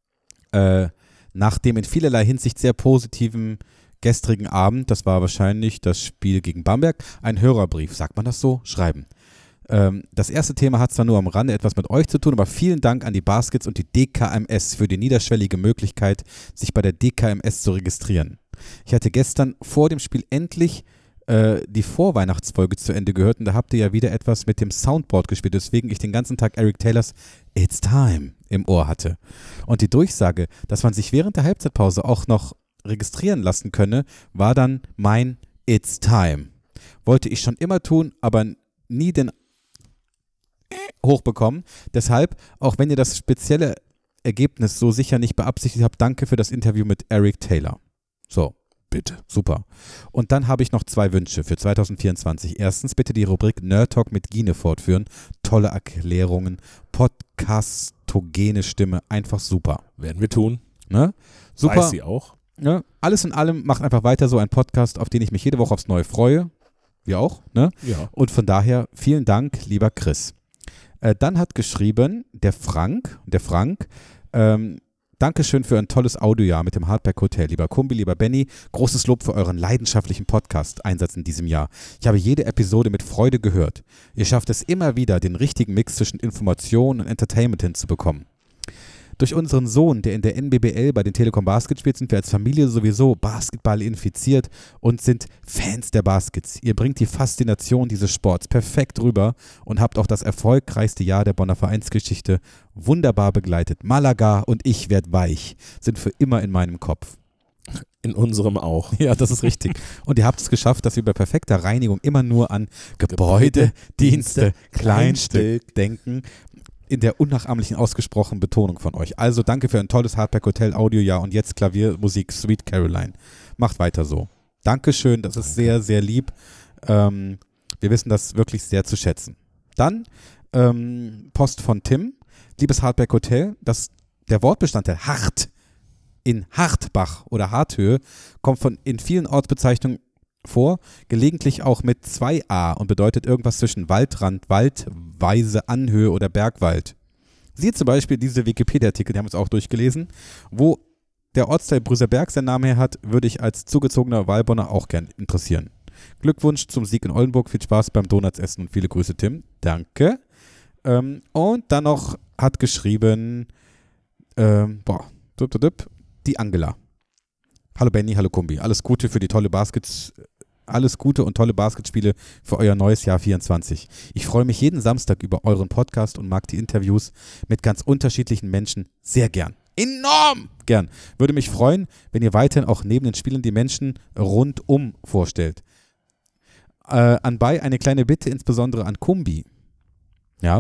nach dem in vielerlei Hinsicht sehr positiven gestrigen Abend, das war wahrscheinlich das Spiel gegen Bamberg, einen Hörerbrief, sagt man das so, schreiben. Das erste Thema hat zwar nur am Rande etwas mit euch zu tun, aber vielen Dank an die Baskets und die DKMS für die niederschwellige Möglichkeit, sich bei der DKMS zu registrieren. Ich hatte gestern vor dem Spiel endlich die Vorweihnachtsfolge zu Ende gehört, und da habt ihr ja wieder etwas mit dem Soundboard gespielt, weswegen ich den ganzen Tag Eric Taylors It's Time im Ohr hatte. Und die Durchsage, dass man sich während der Halbzeitpause auch noch registrieren lassen könne, war dann mein It's Time. Wollte ich schon immer tun, aber nie den hochbekommen. Deshalb, auch wenn ihr das spezielle Ergebnis so sicher nicht beabsichtigt habt, danke für das Interview mit Eric Taylor. So. Bitte. Super. Und dann habe ich noch 2 Wünsche für 2024. Erstens bitte die Rubrik Nerd Talk mit Gine fortführen. Tolle Erklärungen, podcastogene Stimme, einfach super. Werden wir tun. Ne? Super. Weiß sie auch. Ne? Alles in allem, macht einfach weiter so einen Podcast, auf den ich mich jede Woche aufs Neue freue. Wir auch. Ne? Ja. Und von daher vielen Dank, lieber Chris. Dann hat geschrieben der Frank, Dankeschön für ein tolles Audiojahr mit dem Hardback Hotel. Lieber Kumbi, lieber Benny, großes Lob für euren leidenschaftlichen Podcast-Einsatz in diesem Jahr. Ich habe jede Episode mit Freude gehört. Ihr schafft es immer wieder, den richtigen Mix zwischen Information und Entertainment hinzubekommen. Durch unseren Sohn, der in der NBBL bei den Telekom Baskets spielt, sind wir als Familie sowieso Basketball infiziert und sind Fans der Baskets. Ihr bringt die Faszination dieses Sports perfekt rüber und habt auch das erfolgreichste Jahr der Bonner Vereinsgeschichte wunderbar begleitet. Malaga und ich werd weich sind für immer in meinem Kopf. In unserem auch. Ja, das ist richtig. Und ihr habt es geschafft, dass wir bei perfekter Reinigung immer nur an Gebäudedienste Kleinstück denken. in der unnachahmlichen ausgesprochenen Betonung von euch. Also danke für ein tolles Hardback Hotel Audiojahr und jetzt Klaviermusik Sweet Caroline. Macht weiter so. Dankeschön, das ist sehr, sehr lieb. Wir wissen das wirklich sehr zu schätzen. Dann Post von Tim. Liebes Hardback Hotel, der Wortbestandteil hart in Hartbach oder Harthöhe kommt in vielen Ortsbezeichnungen vor, gelegentlich auch mit 2a und bedeutet irgendwas zwischen Waldrand, Waldweise, Anhöhe oder Bergwald. Siehe zum Beispiel diese Wikipedia-Artikel, die haben wir uns auch durchgelesen, wo der Ortsteil Brüsselberg seinen Namen her hat, würde ich als zugezogener Walbonner auch gern interessieren. Glückwunsch zum Sieg in Oldenburg, viel Spaß beim Donutsessen und viele Grüße, Tim. Danke. Und dann noch hat geschrieben, die Angela. Hallo Benny, hallo Kumbi. Alles Gute und tolle Basketspiele für euer neues Jahr 24. Ich freue mich jeden Samstag über euren Podcast und mag die Interviews mit ganz unterschiedlichen Menschen sehr gern. Enorm gern. Würde mich freuen, wenn ihr weiterhin auch neben den Spielen die Menschen rundum vorstellt. Anbei eine kleine Bitte, insbesondere an Kumbi. Ja.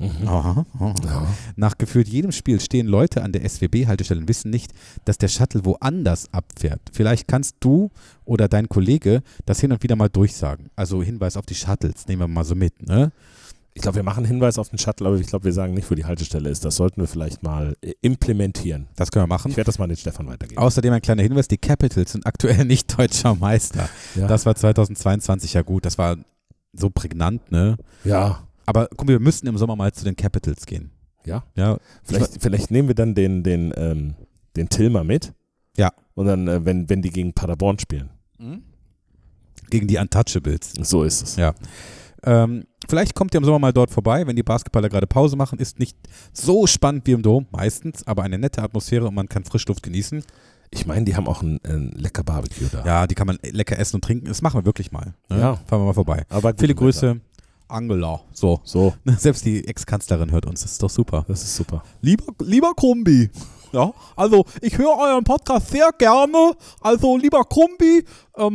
Nach gefühlt jedem Spiel stehen Leute an der SWB-Haltestelle und wissen nicht, dass der Shuttle woanders abfährt. Vielleicht kannst du oder dein Kollege das hin und wieder mal durchsagen. Also Hinweis auf die Shuttles, nehmen wir mal so mit, ne? Ich glaube, wir machen einen Hinweis auf den Shuttle, aber ich glaube, wir sagen nicht, wo die Haltestelle ist. Das sollten wir vielleicht mal implementieren. Das können wir machen. Ich werde das mal den Stefan weitergeben. Außerdem ein kleiner Hinweis, die Capitals sind aktuell nicht deutscher Meister. Ja. Das war 2022 ja gut, das war so prägnant, ne? Ja. Aber guck mal, wir müssten im Sommer mal zu den Capitals gehen. Ja. Vielleicht nehmen wir dann den Tilmer mit. Ja. Und dann, wenn die gegen Paderborn spielen. Gegen die Untouchables. So ist es. Ja. Vielleicht kommt ihr im Sommer mal dort vorbei, wenn die Basketballer gerade Pause machen. Ist nicht so spannend wie im Dom, meistens, aber eine nette Atmosphäre und man kann Frischluft genießen. Ich meine, die haben auch ein lecker Barbecue da. Ja, die kann man lecker essen und trinken. Das machen wir wirklich mal. Ne? Ja. Fahren wir mal vorbei. Aber viele Grüße. Angela. So. Selbst die Ex-Kanzlerin hört uns. Das ist doch super. Das ist super. Lieber Kumbi. Ja, also ich höre euren Podcast sehr gerne. Also lieber Kumbi,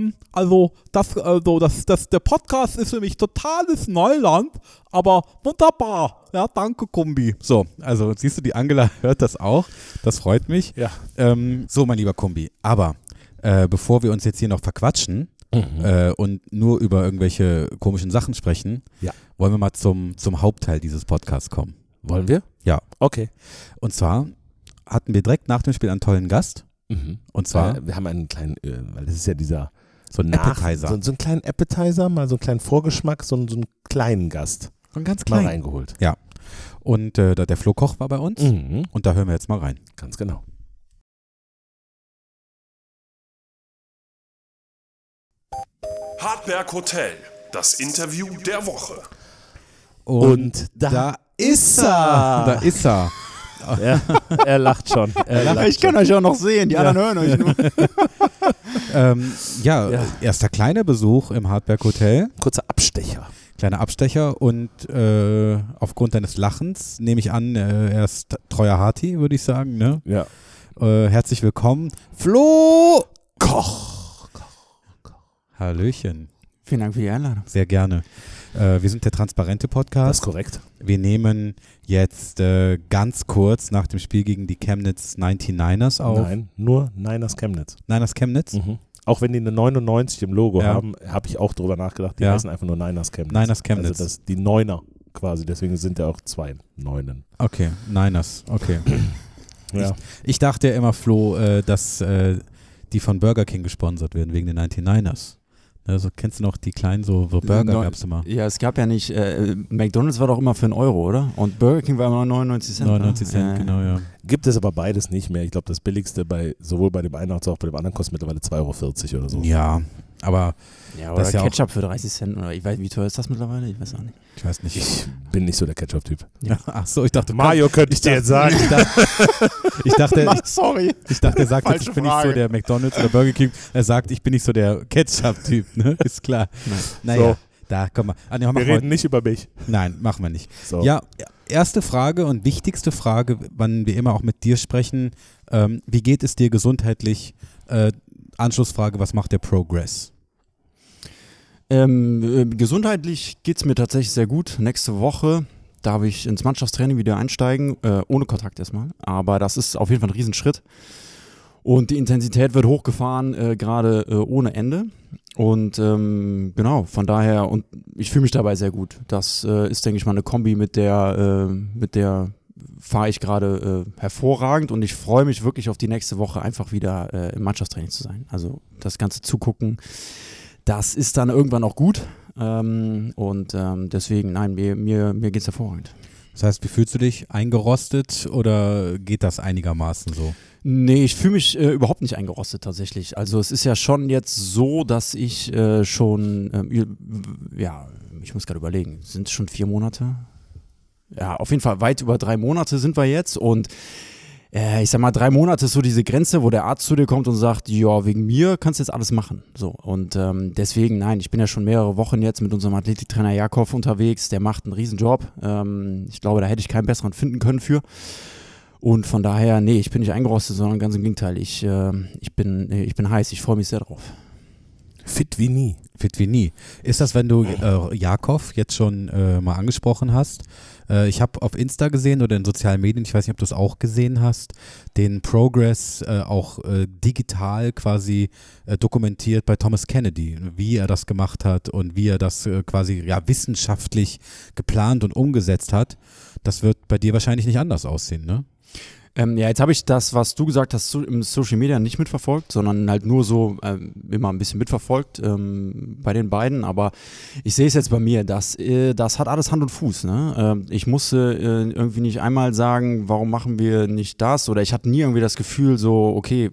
der Podcast ist für mich totales Neuland, aber wunderbar. Ja, danke Kumbi. So, also siehst du, die Angela hört das auch. Das freut mich. Ja. So, mein lieber Kumbi. Aber bevor wir uns jetzt hier noch verquatschen, und nur über irgendwelche komischen Sachen sprechen, wollen wir mal zum Hauptteil dieses Podcasts kommen. Wollen wir? Ja. Okay. Und zwar hatten wir direkt nach dem Spiel einen tollen Gast. Und zwar wir haben einen kleinen, weil das ist ja dieser so ein Appetizer. So einen kleinen Appetizer, mal so einen kleinen Vorgeschmack, so einen kleinen Gast. So einen ganz kleinen. Mal reingeholt. Ja. Und der Flo Koch war bei uns und da hören wir jetzt mal rein. Ganz genau. Hardberg Hotel, das Interview der Woche. Und da ist er. Da ist er. Ja, er lacht schon. Ich kann euch auch noch sehen, die anderen hören euch nur. Erster kleiner Besuch im Hardberg Hotel. Kurzer Abstecher. Kleiner Abstecher und aufgrund deines Lachens nehme ich an, er ist treuer Harti, würde ich sagen. Ne? Ja. Herzlich willkommen, Flo Koch. Hallöchen. Vielen Dank für die Einladung. Sehr gerne. Wir sind der transparente Podcast. Das ist korrekt. Wir nehmen jetzt ganz kurz nach dem Spiel gegen die Chemnitz 99ers auf. Nein, nur Niners Chemnitz. Niners Chemnitz? Auch wenn die eine 99 im Logo haben, habe ich auch drüber nachgedacht, die heißen einfach nur Niners Chemnitz. Niners Chemnitz. Also das die Neuner quasi, deswegen sind ja auch 2 Neunen. Okay, Niners, okay. Ja. Ich dachte ja immer, Flo, dass die von Burger King gesponsert werden, wegen den 99ers. Also kennst du noch die kleinen so Burger gab es immer? Ja, es gab ja nicht, McDonald's war doch immer für €1, oder? Und Burger King war immer 99 Cent. 99 Cent, genau, ja. Gibt es aber beides nicht mehr. Ich glaube, das billigste sowohl bei dem einen als auch bei dem anderen kostet mittlerweile 2,40 € oder so. Ja, aber ja, oder Ketchup für 30 Cent oder ich weiß, wie teuer ist das mittlerweile? Ich weiß auch nicht. Ich weiß nicht. Ich bin nicht so der Ketchup-Typ. Ja. Ach so, ich dachte Mayo könnte ich dir jetzt sagen. Ich dachte, sorry. Ich dachte, er sagt, Falsche ich bin nicht so Frage. der McDonald's oder Burger King. Er sagt, ich bin nicht so der Ketchup-Typ, ne? Ist klar. Naja, So. da, komm mal. Wir reden nicht über mich. Nein, machen wir nicht. So. Ja, erste Frage und wichtigste Frage, wann wir immer auch mit dir sprechen, wie geht es dir gesundheitlich? Anschlussfrage, was macht der Progress? Gesundheitlich geht es mir tatsächlich sehr gut. Nächste Woche darf ich ins Mannschaftstraining wieder einsteigen, ohne Kontakt erstmal. Aber das ist auf jeden Fall ein Riesenschritt. Und die Intensität wird hochgefahren, gerade ohne Ende. Und genau, von daher, und ich fühle mich dabei sehr gut. Das ist, denke ich mal, eine Kombi, mit der fahre ich gerade hervorragend, und ich freue mich wirklich auf die nächste Woche, einfach wieder im Mannschaftstraining zu sein. Also das ganze Zugucken, das ist dann irgendwann auch gut. Deswegen, nein, mir geht es hervorragend. Das heißt, wie fühlst du dich? Eingerostet oder geht das einigermaßen so? Nee, ich fühle mich überhaupt nicht eingerostet tatsächlich. Also es ist ja schon jetzt so, dass ich schon, ich muss gerade überlegen, sind es schon 4 Monate? Ja, auf jeden Fall weit über 3 Monate sind wir jetzt, und ich sag mal, 3 Monate ist so diese Grenze, wo der Arzt zu dir kommt und sagt, ja, wegen mir kannst du jetzt alles machen. So, und deswegen, nein, ich bin ja schon mehrere Wochen jetzt mit unserem Athletiktrainer Jakob unterwegs, der macht einen Riesenjob. Ich glaube, da hätte ich keinen besseren finden können für. Und von daher, nee, ich bin nicht eingerostet, sondern ganz im Gegenteil, ich bin heiß, ich freue mich sehr drauf. Fit wie nie. Fit wie nie. Ist das, wenn du Jakob jetzt schon mal angesprochen hast? Ich habe auf Insta gesehen oder in sozialen Medien, ich weiß nicht, ob du es auch gesehen hast, den Progress auch digital quasi dokumentiert bei Thomas Kennedy, wie er das gemacht hat und wie er das quasi wissenschaftlich geplant und umgesetzt hat. Das wird bei dir wahrscheinlich nicht anders aussehen, ne? Jetzt habe ich das, was du gesagt hast, im Social Media nicht mitverfolgt, sondern halt nur so immer ein bisschen mitverfolgt bei den beiden. Aber ich sehe es jetzt bei mir, das hat alles Hand und Fuß. Ne? Ich musste irgendwie nicht einmal sagen, warum machen wir nicht das? Oder ich hatte nie irgendwie das Gefühl so, okay,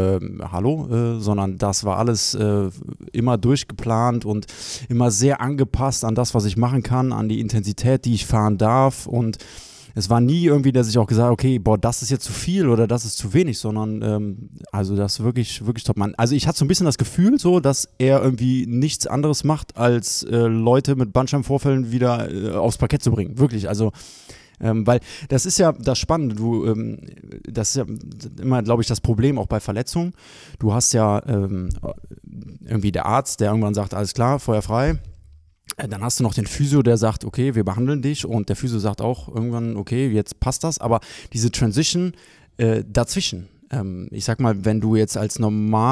hallo, sondern das war alles immer durchgeplant und immer sehr angepasst an das, was ich machen kann, an die Intensität, die ich fahren darf. Und es war nie irgendwie, dass ich auch gesagt habe, okay, boah, das ist jetzt zu viel oder das ist zu wenig, sondern also das ist wirklich, wirklich top, Mann. Also ich hatte so ein bisschen das Gefühl so, dass er irgendwie nichts anderes macht, als Leute mit Bandscheibenvorfällen wieder aufs Parkett zu bringen. Wirklich, also weil das ist ja das Spannende, das ist ja immer, glaube ich, das Problem auch bei Verletzungen. Du hast ja irgendwie der Arzt, der irgendwann sagt, alles klar, Feuer frei. Dann hast du noch den Physio, der sagt, okay, wir behandeln dich, und der Physio sagt auch irgendwann, okay, jetzt passt das, aber diese Transition dazwischen, ich sag mal, wenn du jetzt als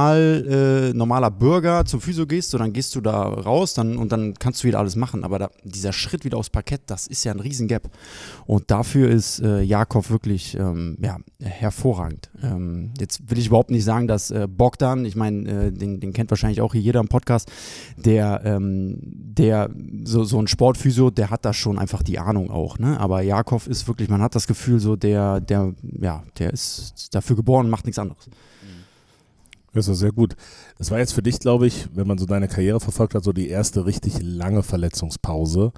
normaler Bürger zum Physio gehst, so, dann gehst du da raus und dann kannst du wieder alles machen, aber dieser Schritt wieder aufs Parkett, das ist ja ein Riesengap, und dafür ist Jakob wirklich hervorragend. Jetzt will ich überhaupt nicht sagen, dass Bogdan, ich meine, den kennt wahrscheinlich auch hier jeder im Podcast, der so ein Sportphysio, der hat da schon einfach die Ahnung auch, ne? Aber Jakob ist wirklich, man hat das Gefühl so, der ist dafür geboren, macht nichts anderes. Das ist sehr gut. Das war jetzt für dich, glaube ich, wenn man so deine Karriere verfolgt hat, so die erste richtig lange Verletzungspause.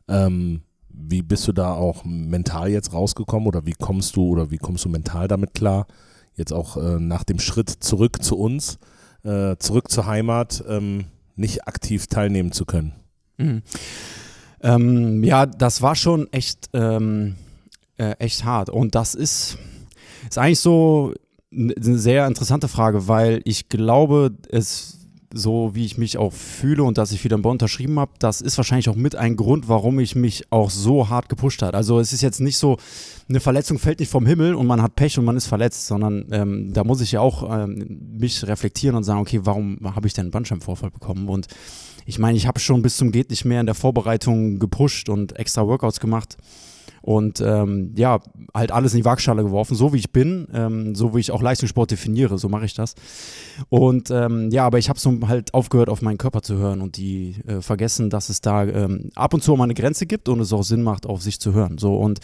Wie bist du da auch mental jetzt rausgekommen, oder wie kommst du mental damit klar, jetzt auch nach dem Schritt zurück zu uns, zurück zur Heimat, nicht aktiv teilnehmen zu können? Mhm. Das war schon echt hart, und das ist eigentlich so eine sehr interessante Frage, weil ich glaube, so wie ich mich auch fühle und dass ich wieder in Bonn unterschrieben habe, das ist wahrscheinlich auch mit ein Grund, warum ich mich auch so hart gepusht habe. Also es ist jetzt nicht so, eine Verletzung fällt nicht vom Himmel und man hat Pech und man ist verletzt, sondern da muss ich ja auch mich reflektieren und sagen, okay, warum habe ich denn einen Bandscheibenvorfall bekommen? Und ich meine, ich habe schon bis zum geht nicht mehr in der Vorbereitung gepusht und extra Workouts gemacht. Und halt alles in die Waagschale geworfen, so wie ich bin, so wie ich auch Leistungssport definiere, so mache ich das. Und aber ich habe so halt aufgehört, auf meinen Körper zu hören und die vergessen, dass es da ab und zu mal eine Grenze gibt und es auch Sinn macht, auf sich zu hören. So, und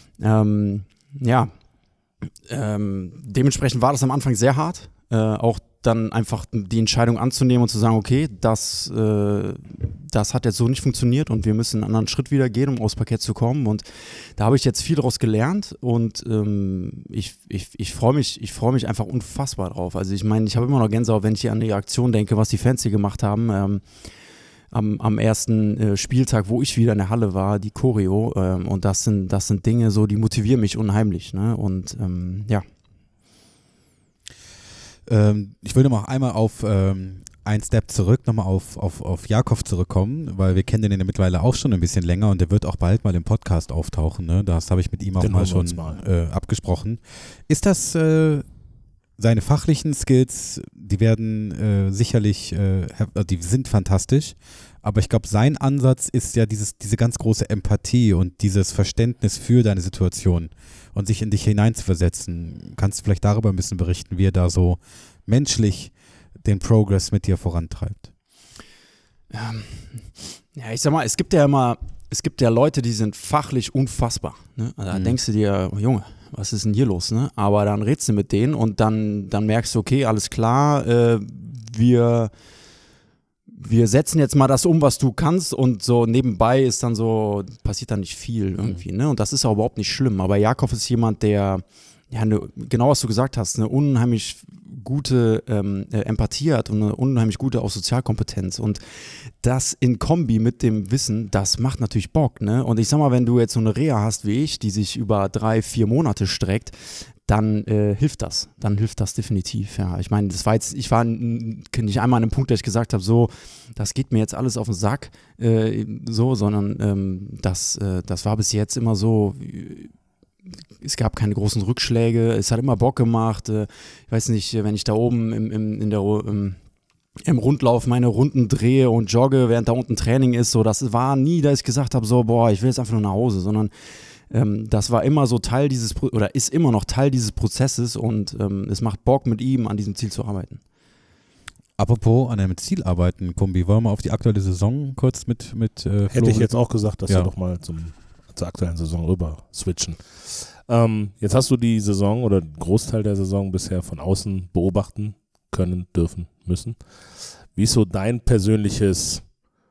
dementsprechend war das am Anfang sehr hart, auch dann einfach die Entscheidung anzunehmen und zu sagen, okay, das hat jetzt so nicht funktioniert und wir müssen einen anderen Schritt wieder gehen, um aufs Parkett zu kommen, und da habe ich jetzt viel daraus gelernt, und ich freue mich einfach unfassbar drauf. Also ich meine, ich habe immer noch Gänsehaut, wenn ich hier an die Aktion denke, was die Fans hier gemacht haben, am ersten Spieltag, wo ich wieder in der Halle war, die Choreo, und das sind Dinge so, die motivieren mich unheimlich, ne? Und ich will noch einmal auf einen Step zurück, nochmal auf Jakov zurückkommen, weil wir kennen den ja mittlerweile auch schon ein bisschen länger und der wird auch bald mal im Podcast auftauchen. Ne? Das habe ich mit ihm auch mal schon abgesprochen. Ist das seine fachlichen Skills, die werden sicherlich, die sind fantastisch, aber ich glaube, sein Ansatz ist ja diese ganz große Empathie und dieses Verständnis für deine Situation und sich in dich hineinzuversetzen. Kannst du vielleicht darüber ein bisschen berichten, wie er da so menschlich den Progress mit dir vorantreibt? Ja, ich sag mal, es gibt ja Leute, die sind fachlich unfassbar. Ne? Also da denkst du dir, Junge, was ist denn hier los? Ne? Aber dann redest du mit denen und dann merkst du, okay, alles klar, wir setzen jetzt mal das um, was du kannst und so nebenbei ist dann so, passiert dann nicht viel irgendwie. Ne? Und das ist auch überhaupt nicht schlimm. Aber Jakov ist jemand, der, ja, genau was du gesagt hast, eine unheimlich gute Empathie hat und eine unheimlich gute auch Sozialkompetenz und das in Kombi mit dem Wissen, das macht natürlich Bock, ne? Und ich sag mal, wenn du jetzt so eine Reha hast wie ich, die sich über 3-4 Monate streckt, dann hilft das definitiv, ja. Ich meine, ich war nicht einmal an einem Punkt, dass ich gesagt habe, so, das geht mir jetzt alles auf den Sack, sondern das war bis jetzt immer so. Es gab keine großen Rückschläge, es hat immer Bock gemacht. Ich weiß nicht, wenn ich da oben im Rundlauf meine Runden drehe und jogge, während da unten Training ist, so, das war nie, dass ich gesagt habe, so, boah, ich will jetzt einfach nur nach Hause, sondern das war immer so Teil ist immer noch Teil dieses Prozesses und es macht Bock, mit ihm an diesem Ziel zu arbeiten. Apropos an einem Ziel arbeiten, Kumbi, wollen wir auf die aktuelle Saison kurz mit Flo Hätte ich jetzt auch gesagt, dass wir doch mal zur aktuellen Saison rüber switchen. Jetzt hast du die Saison oder den Großteil der Saison bisher von außen beobachten können, dürfen, müssen. Wie ist so dein persönliches,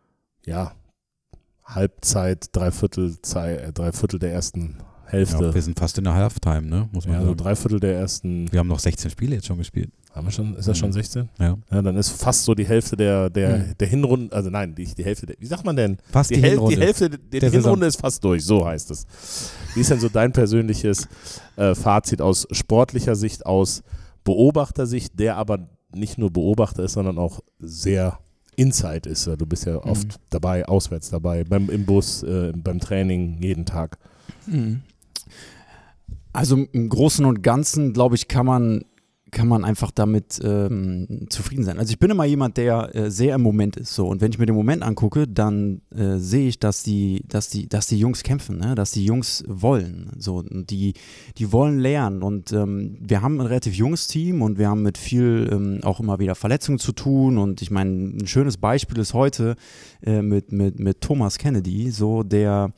Halbzeit, Dreiviertel der ersten Hälfte? Ja, wir sind fast in der Halftime, ne? Muss man sagen. So Dreiviertel der ersten. Wir haben noch 16 Spiele jetzt schon gespielt. Haben wir schon? Ist das schon 16? Ja. Ja, dann ist fast so die Hälfte der Hinrunde, also nein, nicht die Hälfte, wie sagt man denn? Fast die Hinrunde. Die Hälfte der Hinrunde ist fast durch, so heißt es. Wie ist denn so dein persönliches Fazit aus sportlicher Sicht, aus Beobachtersicht, der aber nicht nur Beobachter ist, sondern auch sehr Inside ist? Du bist ja oft dabei, auswärts dabei, im Bus, beim Training, jeden Tag. Also im Großen und Ganzen, glaube ich, kann man einfach damit zufrieden sein. Also ich bin immer jemand, der sehr im Moment ist. So. Und wenn ich mir den Moment angucke, dann sehe ich, dass die Jungs kämpfen, ne? Dass die Jungs wollen. So. Und die wollen lernen. Und wir haben ein relativ junges Team und wir haben mit viel auch immer wieder Verletzungen zu tun. Und ich meine, ein schönes Beispiel ist heute mit Thomas Kennedy, so der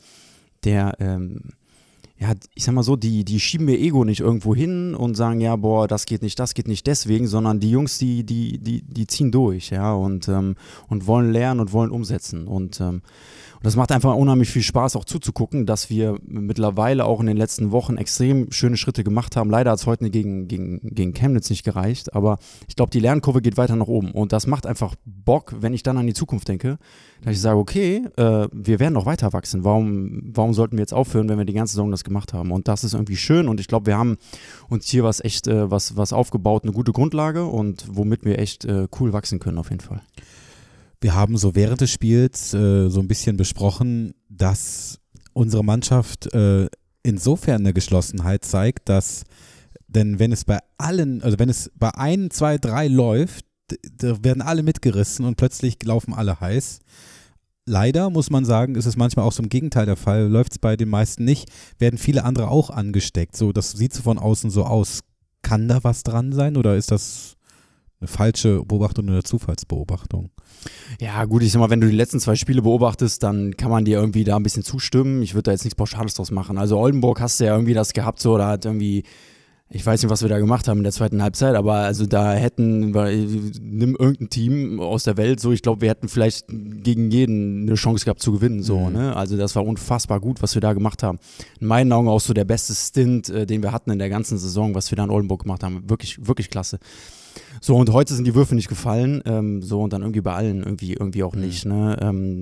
ich sag mal so, die schieben mir Ego nicht irgendwo hin und sagen, ja, boah, das geht nicht deswegen, sondern die Jungs, die ziehen durch, ja, und wollen lernen und wollen umsetzen. Und das macht einfach unheimlich viel Spaß, auch zuzugucken, dass wir mittlerweile auch in den letzten Wochen extrem schöne Schritte gemacht haben. Leider hat es heute gegen Chemnitz nicht gereicht, aber ich glaube, die Lernkurve geht weiter nach oben. Und das macht einfach Bock, wenn ich dann an die Zukunft denke, dass ich sage, okay, wir werden noch weiter wachsen. Warum sollten wir jetzt aufhören, wenn wir die ganze Saison das gemacht haben? Und das ist irgendwie schön und ich glaube, wir haben uns hier was aufgebaut, eine gute Grundlage und womit wir echt cool wachsen können auf jeden Fall. Wir haben so während des Spiels so ein bisschen besprochen, dass unsere Mannschaft insofern eine Geschlossenheit zeigt, dass, denn wenn es bei 1, 2, 3 läuft, da werden alle mitgerissen und plötzlich laufen alle heiß. Leider muss man sagen, ist es manchmal auch so im Gegenteil der Fall. Läuft es bei den meisten nicht, werden viele andere auch angesteckt. So, das sieht so von außen so aus. Kann da was dran sein oder ist das eine falsche Beobachtung oder eine Zufallsbeobachtung? Ja gut, ich sag mal, wenn du die letzten 2 Spiele beobachtest, dann kann man dir irgendwie da ein bisschen zustimmen. Ich würde da jetzt nichts Pauschales draus machen. Also Oldenburg hast du ja irgendwie das gehabt, so, da hat irgendwie, ich weiß nicht, was wir da gemacht haben in der zweiten Halbzeit, aber also da nimm irgendein Team aus der Welt, so, ich glaube, wir hätten vielleicht gegen jeden eine Chance gehabt zu gewinnen, so, ne? Also das war unfassbar gut, was wir da gemacht haben. In meinen Augen auch so der beste Stint, den wir hatten in der ganzen Saison, was wir da in Oldenburg gemacht haben. Wirklich, wirklich klasse. So, und heute sind die Würfe nicht gefallen, so, und dann irgendwie bei allen irgendwie auch nicht, ne?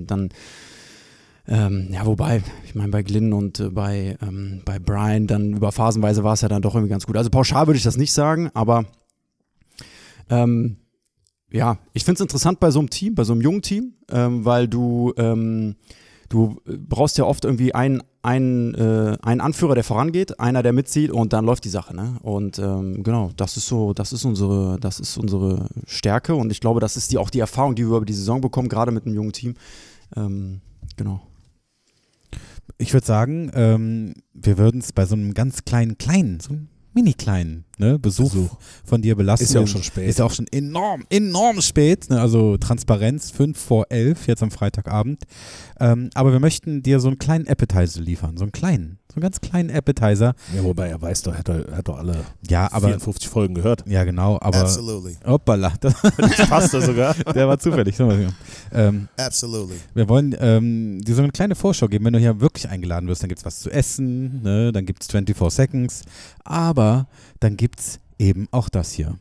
Wobei, ich meine, bei Glynn und bei Brian, dann über phasenweise war es ja dann doch irgendwie ganz gut. Also pauschal würde ich das nicht sagen, aber Ja, ich finde es interessant bei so einem Team, bei so einem jungen Team, weil du brauchst ja oft irgendwie einen Anführer, der vorangeht, einer, der mitzieht und dann läuft die Sache, ne? Und genau, das ist unsere Stärke und ich glaube, das ist auch die Erfahrung, die wir über die Saison bekommen, gerade mit einem jungen Team. Genau. Ich würde sagen, wir würden es bei so einem ganz kleinen, so einem mini-kleinen Besuch von dir belassen. Ist ja auch schon spät. Ist ja auch schon enorm spät. Ne? Also Transparenz, 5:11 jetzt am Freitagabend. Aber wir möchten dir so einen kleinen Appetizer liefern. So einen ganz kleinen Appetizer. Ja, wobei er weiß doch, er hat doch alle 54 Folgen gehört. Ja, genau. Aber Absolutely. Hoppala. Das passt da sogar. Der war zufällig. Absolutely. Wir wollen dir so eine kleine Vorschau geben. Wenn du hier wirklich eingeladen wirst, dann gibt es was zu essen, ne? Dann gibt es 24 Seconds. Aber dann gibt es eben auch das hier.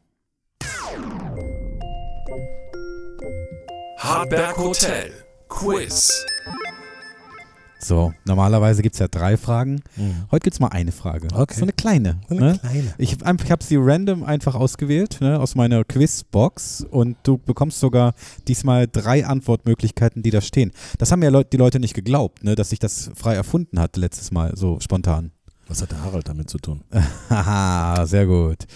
Hardberg Hotel Quiz. So, normalerweise gibt es ja 3 Fragen. Heute gibt es mal eine Frage. Okay. So eine kleine. Ich habe sie random einfach ausgewählt, ne, aus meiner Quizbox und du bekommst sogar diesmal 3 Antwortmöglichkeiten, die da stehen. Das haben ja die Leute nicht geglaubt, ne, dass ich das frei erfunden hatte letztes Mal, so spontan. Was hat der Harald damit zu tun? Haha, sehr gut.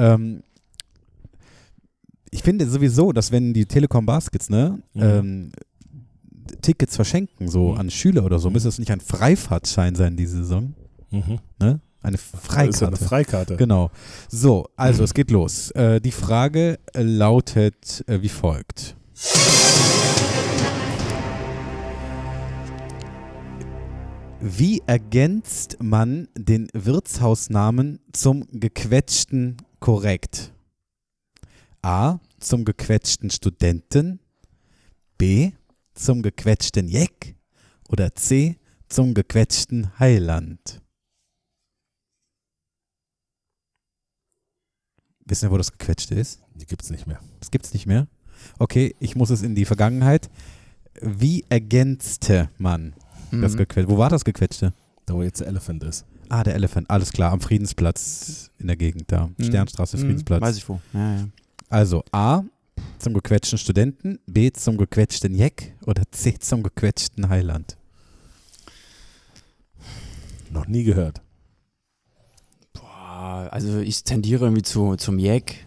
Ich finde sowieso, dass wenn die Telekom Baskets, Tickets verschenken, so an Schüler oder so, müsste es nicht ein Freifahrtschein sein diese Saison? Ne? Eine Freikarte. Das ist ja eine Freikarte. Genau. So, also es geht los. Die Frage lautet wie folgt. Wie ergänzt man den Wirtshausnamen zum Gequetschten korrekt? A. Zum gequetschten Studenten. B. Zum gequetschten Jeck. Oder C. Zum gequetschten Heiland. Wissen wir, wo das Gequetschte ist? Die gibt's nicht mehr. Das gibt's nicht mehr? Okay, ich muss es in die Vergangenheit. Wie ergänzte man das Gequetschte? Wo war das Gequetschte? Da, wo jetzt der Elephant ist. Ah, der Elephant, alles klar, am Friedensplatz in der Gegend da. Sternstraße, Friedensplatz. Weiß ich wo. Ja. Also A, zum gequetschten Studenten, B, zum gequetschten Jeck oder C, zum gequetschten Heiland. Noch nie gehört. Boah, also ich tendiere irgendwie zum Jeck.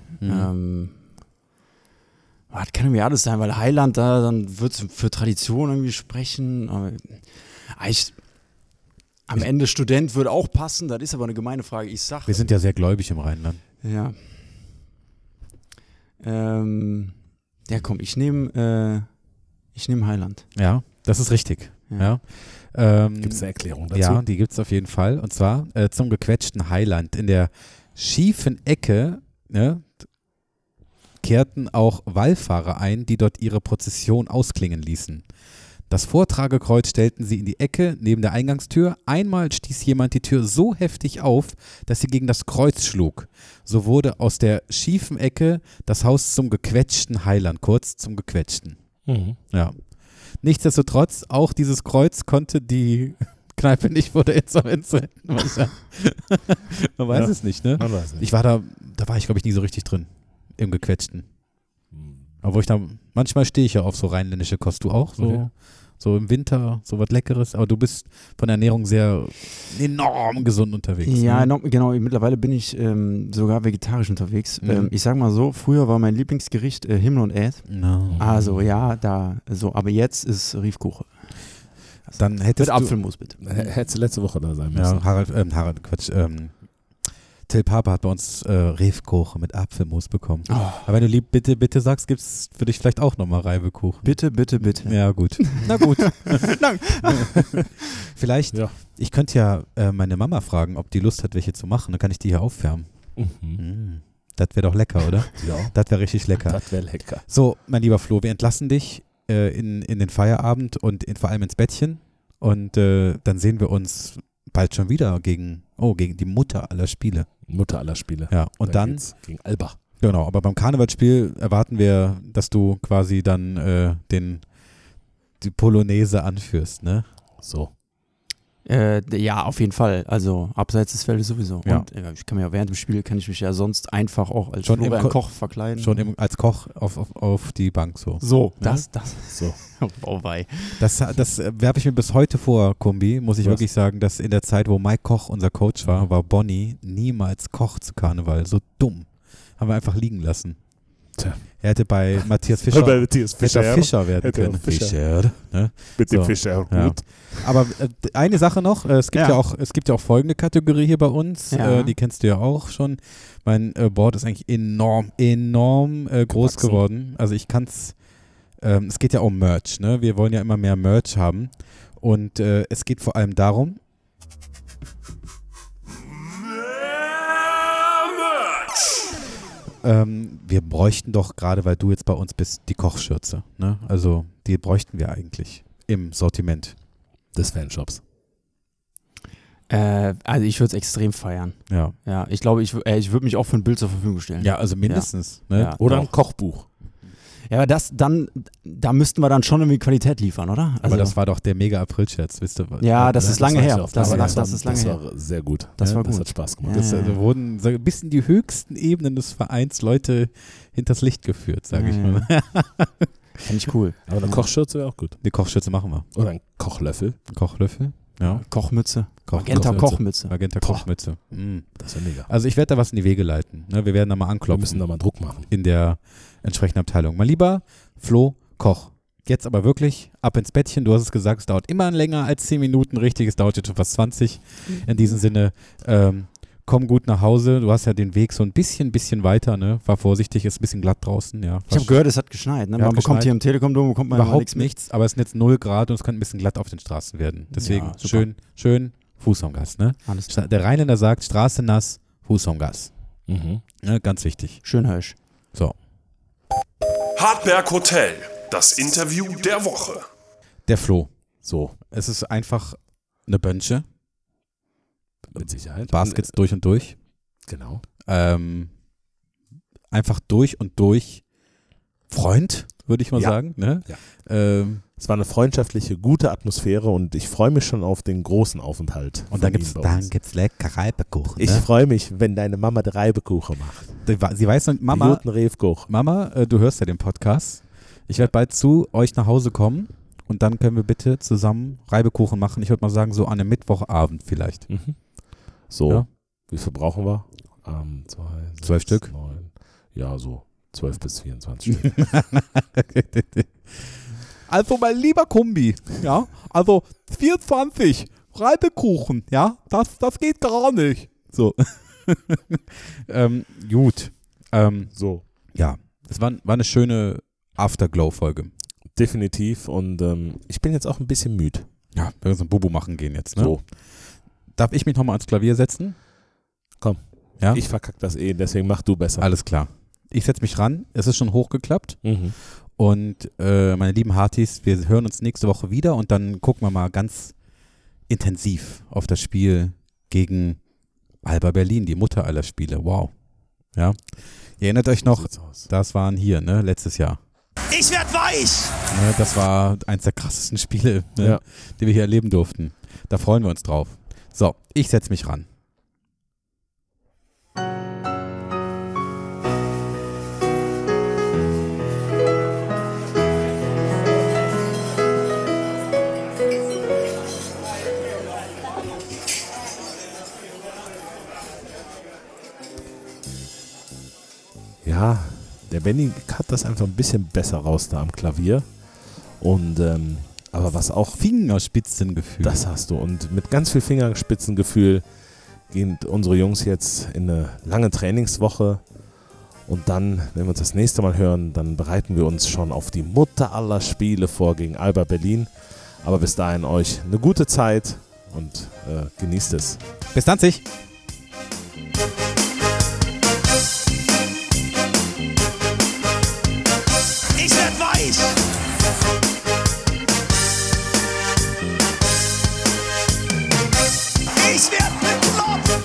Das kann irgendwie alles sein, weil Heiland da, dann wird es für Tradition irgendwie sprechen. Aber am Ende Student würde auch passen, das ist aber eine gemeine Frage. Wir sind ja sehr gläubig im Rheinland. Ja. Ja, komm, ich nehme Heiland. Ja, das ist richtig. Ja. Gibt es eine Erklärung dazu? Ja, die gibt es auf jeden Fall. Und zwar zum gequetschten Heiland. In der schiefen Ecke kehrten auch Wallfahrer ein, die dort ihre Prozession ausklingen ließen. Das Vortragekreuz stellten sie in die Ecke neben der Eingangstür. Einmal stieß jemand die Tür so heftig auf, dass sie gegen das Kreuz schlug. So wurde aus der schiefen Ecke das Haus zum gequetschten Heiland, kurz zum gequetschten. Ja. Nichtsdestotrotz, auch dieses Kreuz konnte die Kneipe nicht vor der Insolvenz retten. Man weiß es nicht, ne? Man weiß es. Ich war da war ich glaube ich nie so richtig drin, im Gequetschten. Obwohl manchmal stehe ich ja auf so rheinländische Kost, du auch? So im Winter, so was Leckeres, aber du bist von der Ernährung sehr enorm gesund unterwegs. Ja, ne? genau, mittlerweile bin ich sogar vegetarisch unterwegs. Ich sag mal so, früher war mein Lieblingsgericht Himmel und Erd. No. Also ja, aber jetzt ist Riefkuchen. Dann hättest mit Apfelmus bitte. Hättest du letzte Woche da sein müssen. Ja, Till Papa hat bei uns Riefkuchen mit Apfelmus bekommen. Oh. Aber wenn du lieb bitte sagst, gibt es für dich vielleicht auch nochmal Reibekuchen. Bitte. Ja, gut. Na gut. Vielleicht, ich könnte ja meine Mama fragen, ob die Lust hat, welche zu machen. Dann kann ich die hier aufwärmen. Das wäre doch lecker, oder? Ja. Das wäre richtig lecker. Das wäre lecker. So, mein lieber Flo, wir entlassen dich in den Feierabend und vor allem ins Bettchen. Und dann sehen wir uns bald schon wieder gegen die Mutter aller Spiele. Ja, und dann gegen Alba. Genau, aber beim Karnevalsspiel erwarten wir, dass du quasi dann die Polonaise anführst, ne? So. Ja, auf jeden Fall. Also abseits des Feldes sowieso. Ja. Und ich kann mir ja während dem Spiel, kann ich mich ja sonst einfach auch als Schon Florian im Koch verkleiden. Schon als Koch auf die Bank so. So, Ja? das. So. Oh wei. Das werfe ich mir bis heute vor, Kumbi, muss ich Was? wirklich sagen, dass in der Zeit, wo Mike Koch unser Coach war Bonnie niemals Koch zu Karneval. So dumm. Haben wir einfach liegen lassen. Tja. Er hätte bei Matthias Fischer, Bei Matthias hätte er Fischer werden Hätte er können. Fischer. Ne? Mit dem So. Fischer, gut. Ja. Aber eine Sache noch, es gibt Ja. ja auch folgende Kategorie hier bei uns, Ja. die kennst du ja auch schon. Mein Board ist eigentlich enorm groß Gewachsen. geworden. Also ich kann's, es geht ja um Merch, ne? Wir wollen ja immer mehr Merch haben und es geht vor allem darum, wir bräuchten doch, gerade weil du jetzt bei uns bist, die Kochschürze, ne? Also die bräuchten wir eigentlich im Sortiment. Des Fanshops. Also ich würde es extrem feiern. Ja. Ja, ich glaube, ich würde mich auch für ein Bild zur Verfügung stellen. Ja, also mindestens. Ne? Ja. Oder Doch. ein Kochbuch. Ja, aber da müssten wir dann schon irgendwie Qualität liefern, oder? Aber das war doch der Mega-April-Scherz, wisst ihr? Ja, das ist lange weiß her. ich auch. Das Aber ist lange das her. war sehr gut. Das war Das gut. hat Spaß gemacht. Ja. Das wurden so bis in die höchsten Ebenen des Vereins Leute hinters Licht geführt, sage ich mal. Finde ich cool. Aber eine Kochschürze wäre auch gut. Die Kochschürze machen wir. Oder ein Kochlöffel. Ein Kochlöffel. Ja. Kochmütze. Kochmütze. Kochmütze. Magenta Boah. Kochmütze. Mm. Das wäre mega. Also ich werde da was in die Wege leiten. Ne? Wir werden da mal Wir anklopfen müssen da mal Druck machen. in der entsprechenden Abteilung. Mein lieber Flo Koch, jetzt aber wirklich ab ins Bettchen. Du hast es gesagt, es dauert immer länger als 10 Minuten. Richtig, es dauert jetzt schon fast 20. In diesem Sinne, komm gut nach Hause. Du hast ja den Weg so ein bisschen weiter. Ne? War vorsichtig, ist ein bisschen glatt draußen. Ja. Ich habe gehört, es hat geschneit. Ne? Ja, Man bekommt geschneit. hier im Telekom-Dom bekommt man immer Überhaupt mit. nichts, aber es sind jetzt 0 Grad und es könnte ein bisschen glatt auf den Straßen werden. Deswegen Ja, super. schön Fuß am Gas. Ne? Alles klar. Der Rheinländer sagt, Straße nass, Fuß am Gas. Mhm. Ne? Ganz wichtig. Schön Hirsch. So, Hartberg Hotel, das Interview der Woche. der Flo. So, Es ist einfach eine Bönsche. mit Sicherheit. Baskets durch und durch. Genau. Einfach durch und durch Freund, würde ich mal Ja. sagen. Ne? Ja. Es Es war eine freundschaftliche, gute Atmosphäre und ich freue mich schon auf den großen Aufenthalt. und dann von gibt's, Ihnen bei uns. lecker Reibekuchen. Ich Ne? freue mich, wenn deine Mama der Reibekuchen macht. Sie weiß noch, Die Mama, guten Rebkuchen. du hörst ja den Podcast. Ich werde bald zu euch nach Hause kommen und dann können wir bitte zusammen Reibekuchen machen. Ich würde mal sagen, so an einem Mittwochabend vielleicht. Mhm. So, Ja. wie viel brauchen wir? 12 Stück? 9, ja, so 12 bis 24 Stück. Also mein lieber Kumbi, ja, also 24 Reibekuchen, ja, das geht gar nicht. So. Gut. So, Ja, es war eine schöne Afterglow-Folge. definitiv und ich bin jetzt auch ein bisschen müde. Ja, wir müssen Bubu machen gehen jetzt, ne? So, Darf ich mich nochmal ans Klavier setzen? Komm. Ja? ich verkack das deswegen mach du besser. Alles klar. Ich setze mich ran. Es ist schon hochgeklappt. Mhm. Und meine lieben Hartis, wir hören uns nächste Woche wieder und dann gucken wir mal ganz intensiv auf das Spiel gegen Alba Berlin, die Mutter aller Spiele. Wow. Ja. Ihr erinnert euch noch, sieht's aus. das waren hier, ne, letztes Jahr. Ich werd weich! Ne, das war eins der krassesten Spiele, ne, Ja. die wir hier erleben durften. Da freuen wir uns drauf. So, ich setze mich ran. Ja, der Benny hat das einfach ein bisschen besser raus da am Klavier. Und aber was auch, Fingerspitzengefühl. das hast du. Und mit ganz viel Fingerspitzengefühl gehen unsere Jungs jetzt in eine lange Trainingswoche. Und dann, wenn wir uns das nächste Mal hören, dann bereiten wir uns schon auf die Mutter aller Spiele vor gegen Alba Berlin. Aber bis dahin euch eine gute Zeit und genießt es. Bis dann, sich. Ich werd weich! Ich werd bekloppt!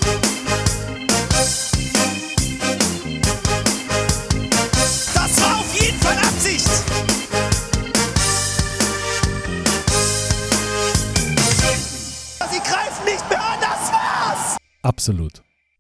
Das war auf jeden Fall Absicht! Dass die greifen nicht mehr an, das war's! Absolut.